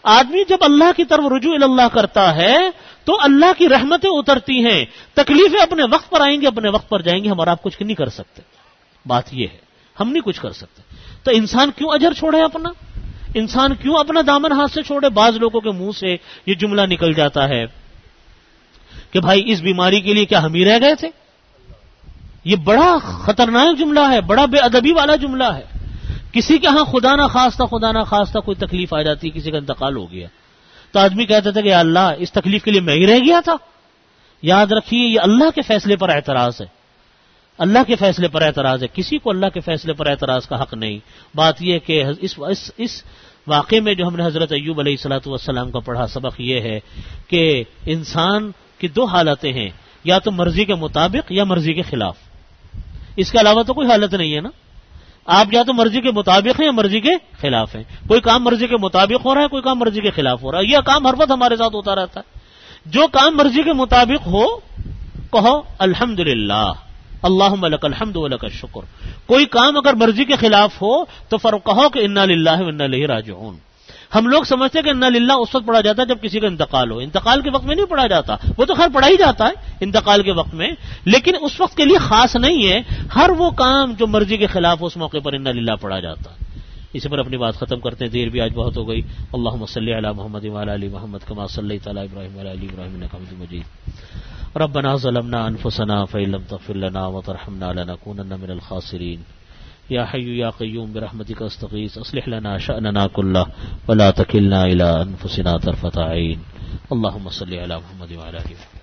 آدمی جب اللہ کی طرف رجوع اللہ کرتا ہے تو اللہ کی رحمتیں اترتی ہیں، تکلیفیں اپنے وقت پر آئیں گی، اپنے وقت پر جائیں گی، ہم اور آپ کچھ نہیں کر سکتے. بات یہ ہے ہم نہیں کچھ کر سکتے. تو انسان کیوں اجر چھوڑے اپنا؟ انسان کیوں اپنا دامن ہاتھ سے چھوڑے؟ بعض لوگوں کے منہ سے یہ جملہ نکل جاتا ہے کہ بھائی اس بیماری کے لیے کیا ہم ہی رہ گئے تھے. یہ بڑا خطرناک جملہ ہے، بڑا بے ادبی والا جملہ ہے. کسی کے ہاں خدا نہ خواستہ کوئی تکلیف آ جاتی، کسی کا انتقال ہو گیا تو آدمی کہتا تھا کہ یا اللہ اس تکلیف کے لیے میں ہی رہ گیا تھا. یاد رکھیے یہ اللہ کے فیصلے پر اعتراض ہے، اللہ کے فیصلے پر اعتراض ہے. کسی کو اللہ کے فیصلے پر اعتراض کا حق نہیں. بات یہ کہ اس واقعے میں جو ہم نے حضرت ایوب علیہ الصلوۃ والسلام کا پڑھا سبق یہ ہے کہ انسان کی دو حالتیں ہیں، یا تو مرضی کے مطابق یا مرضی کے خلاف. اس کے علاوہ تو کوئی حالت نہیں ہے نا. آپ یا تو مرضی کے مطابق ہیں یا مرضی کے خلاف ہیں. کوئی کام مرضی کے مطابق ہو رہا ہے، کوئی کام مرضی کے خلاف ہو رہا ہے. یہ کام ہر وقت ہمارے ساتھ ہوتا رہتا ہے. جو کام مرضی کے مطابق ہو کہو الحمدللہ اللہم لک الحمد ولک الشکر. کوئی کام اگر مرضی کے خلاف ہو تو کہو کہ انا للہ و انا الیہ راجعون. ہم لوگ سمجھتے ہیں کہ انا للہ اس وقت پڑھا جاتا ہے جب کسی کا انتقال ہو. انتقال کے وقت میں نہیں پڑھا جاتا، وہ تو خیر پڑھا ہی جاتا ہے انتقال کے وقت میں، لیکن اس وقت کے لیے خاص نہیں ہے. ہر وہ کام جو مرضی کے خلاف اس موقع پر انا للہ پڑھا جاتا ہے. اسی پر اپنی بات ختم کرتے ہیں، دیر بھی آج بہت ہو گئی. اللہم صلی علی محمد وعلی آل محمد کما صلیت علی ابراہیم وعلی آل ابراہیم انک حمید مجید. ربنا ظلمنا انفسنا فإن لم تغفر لنا وترحمنا لنكونن من الخاسرین. یا حی یا قیوم برحمتک استغیث اصلح لنا شأننا كله ولا تکلنا الى انفسنا طرفة عین. اللہم صلی علی محمد وعلی آل محمد.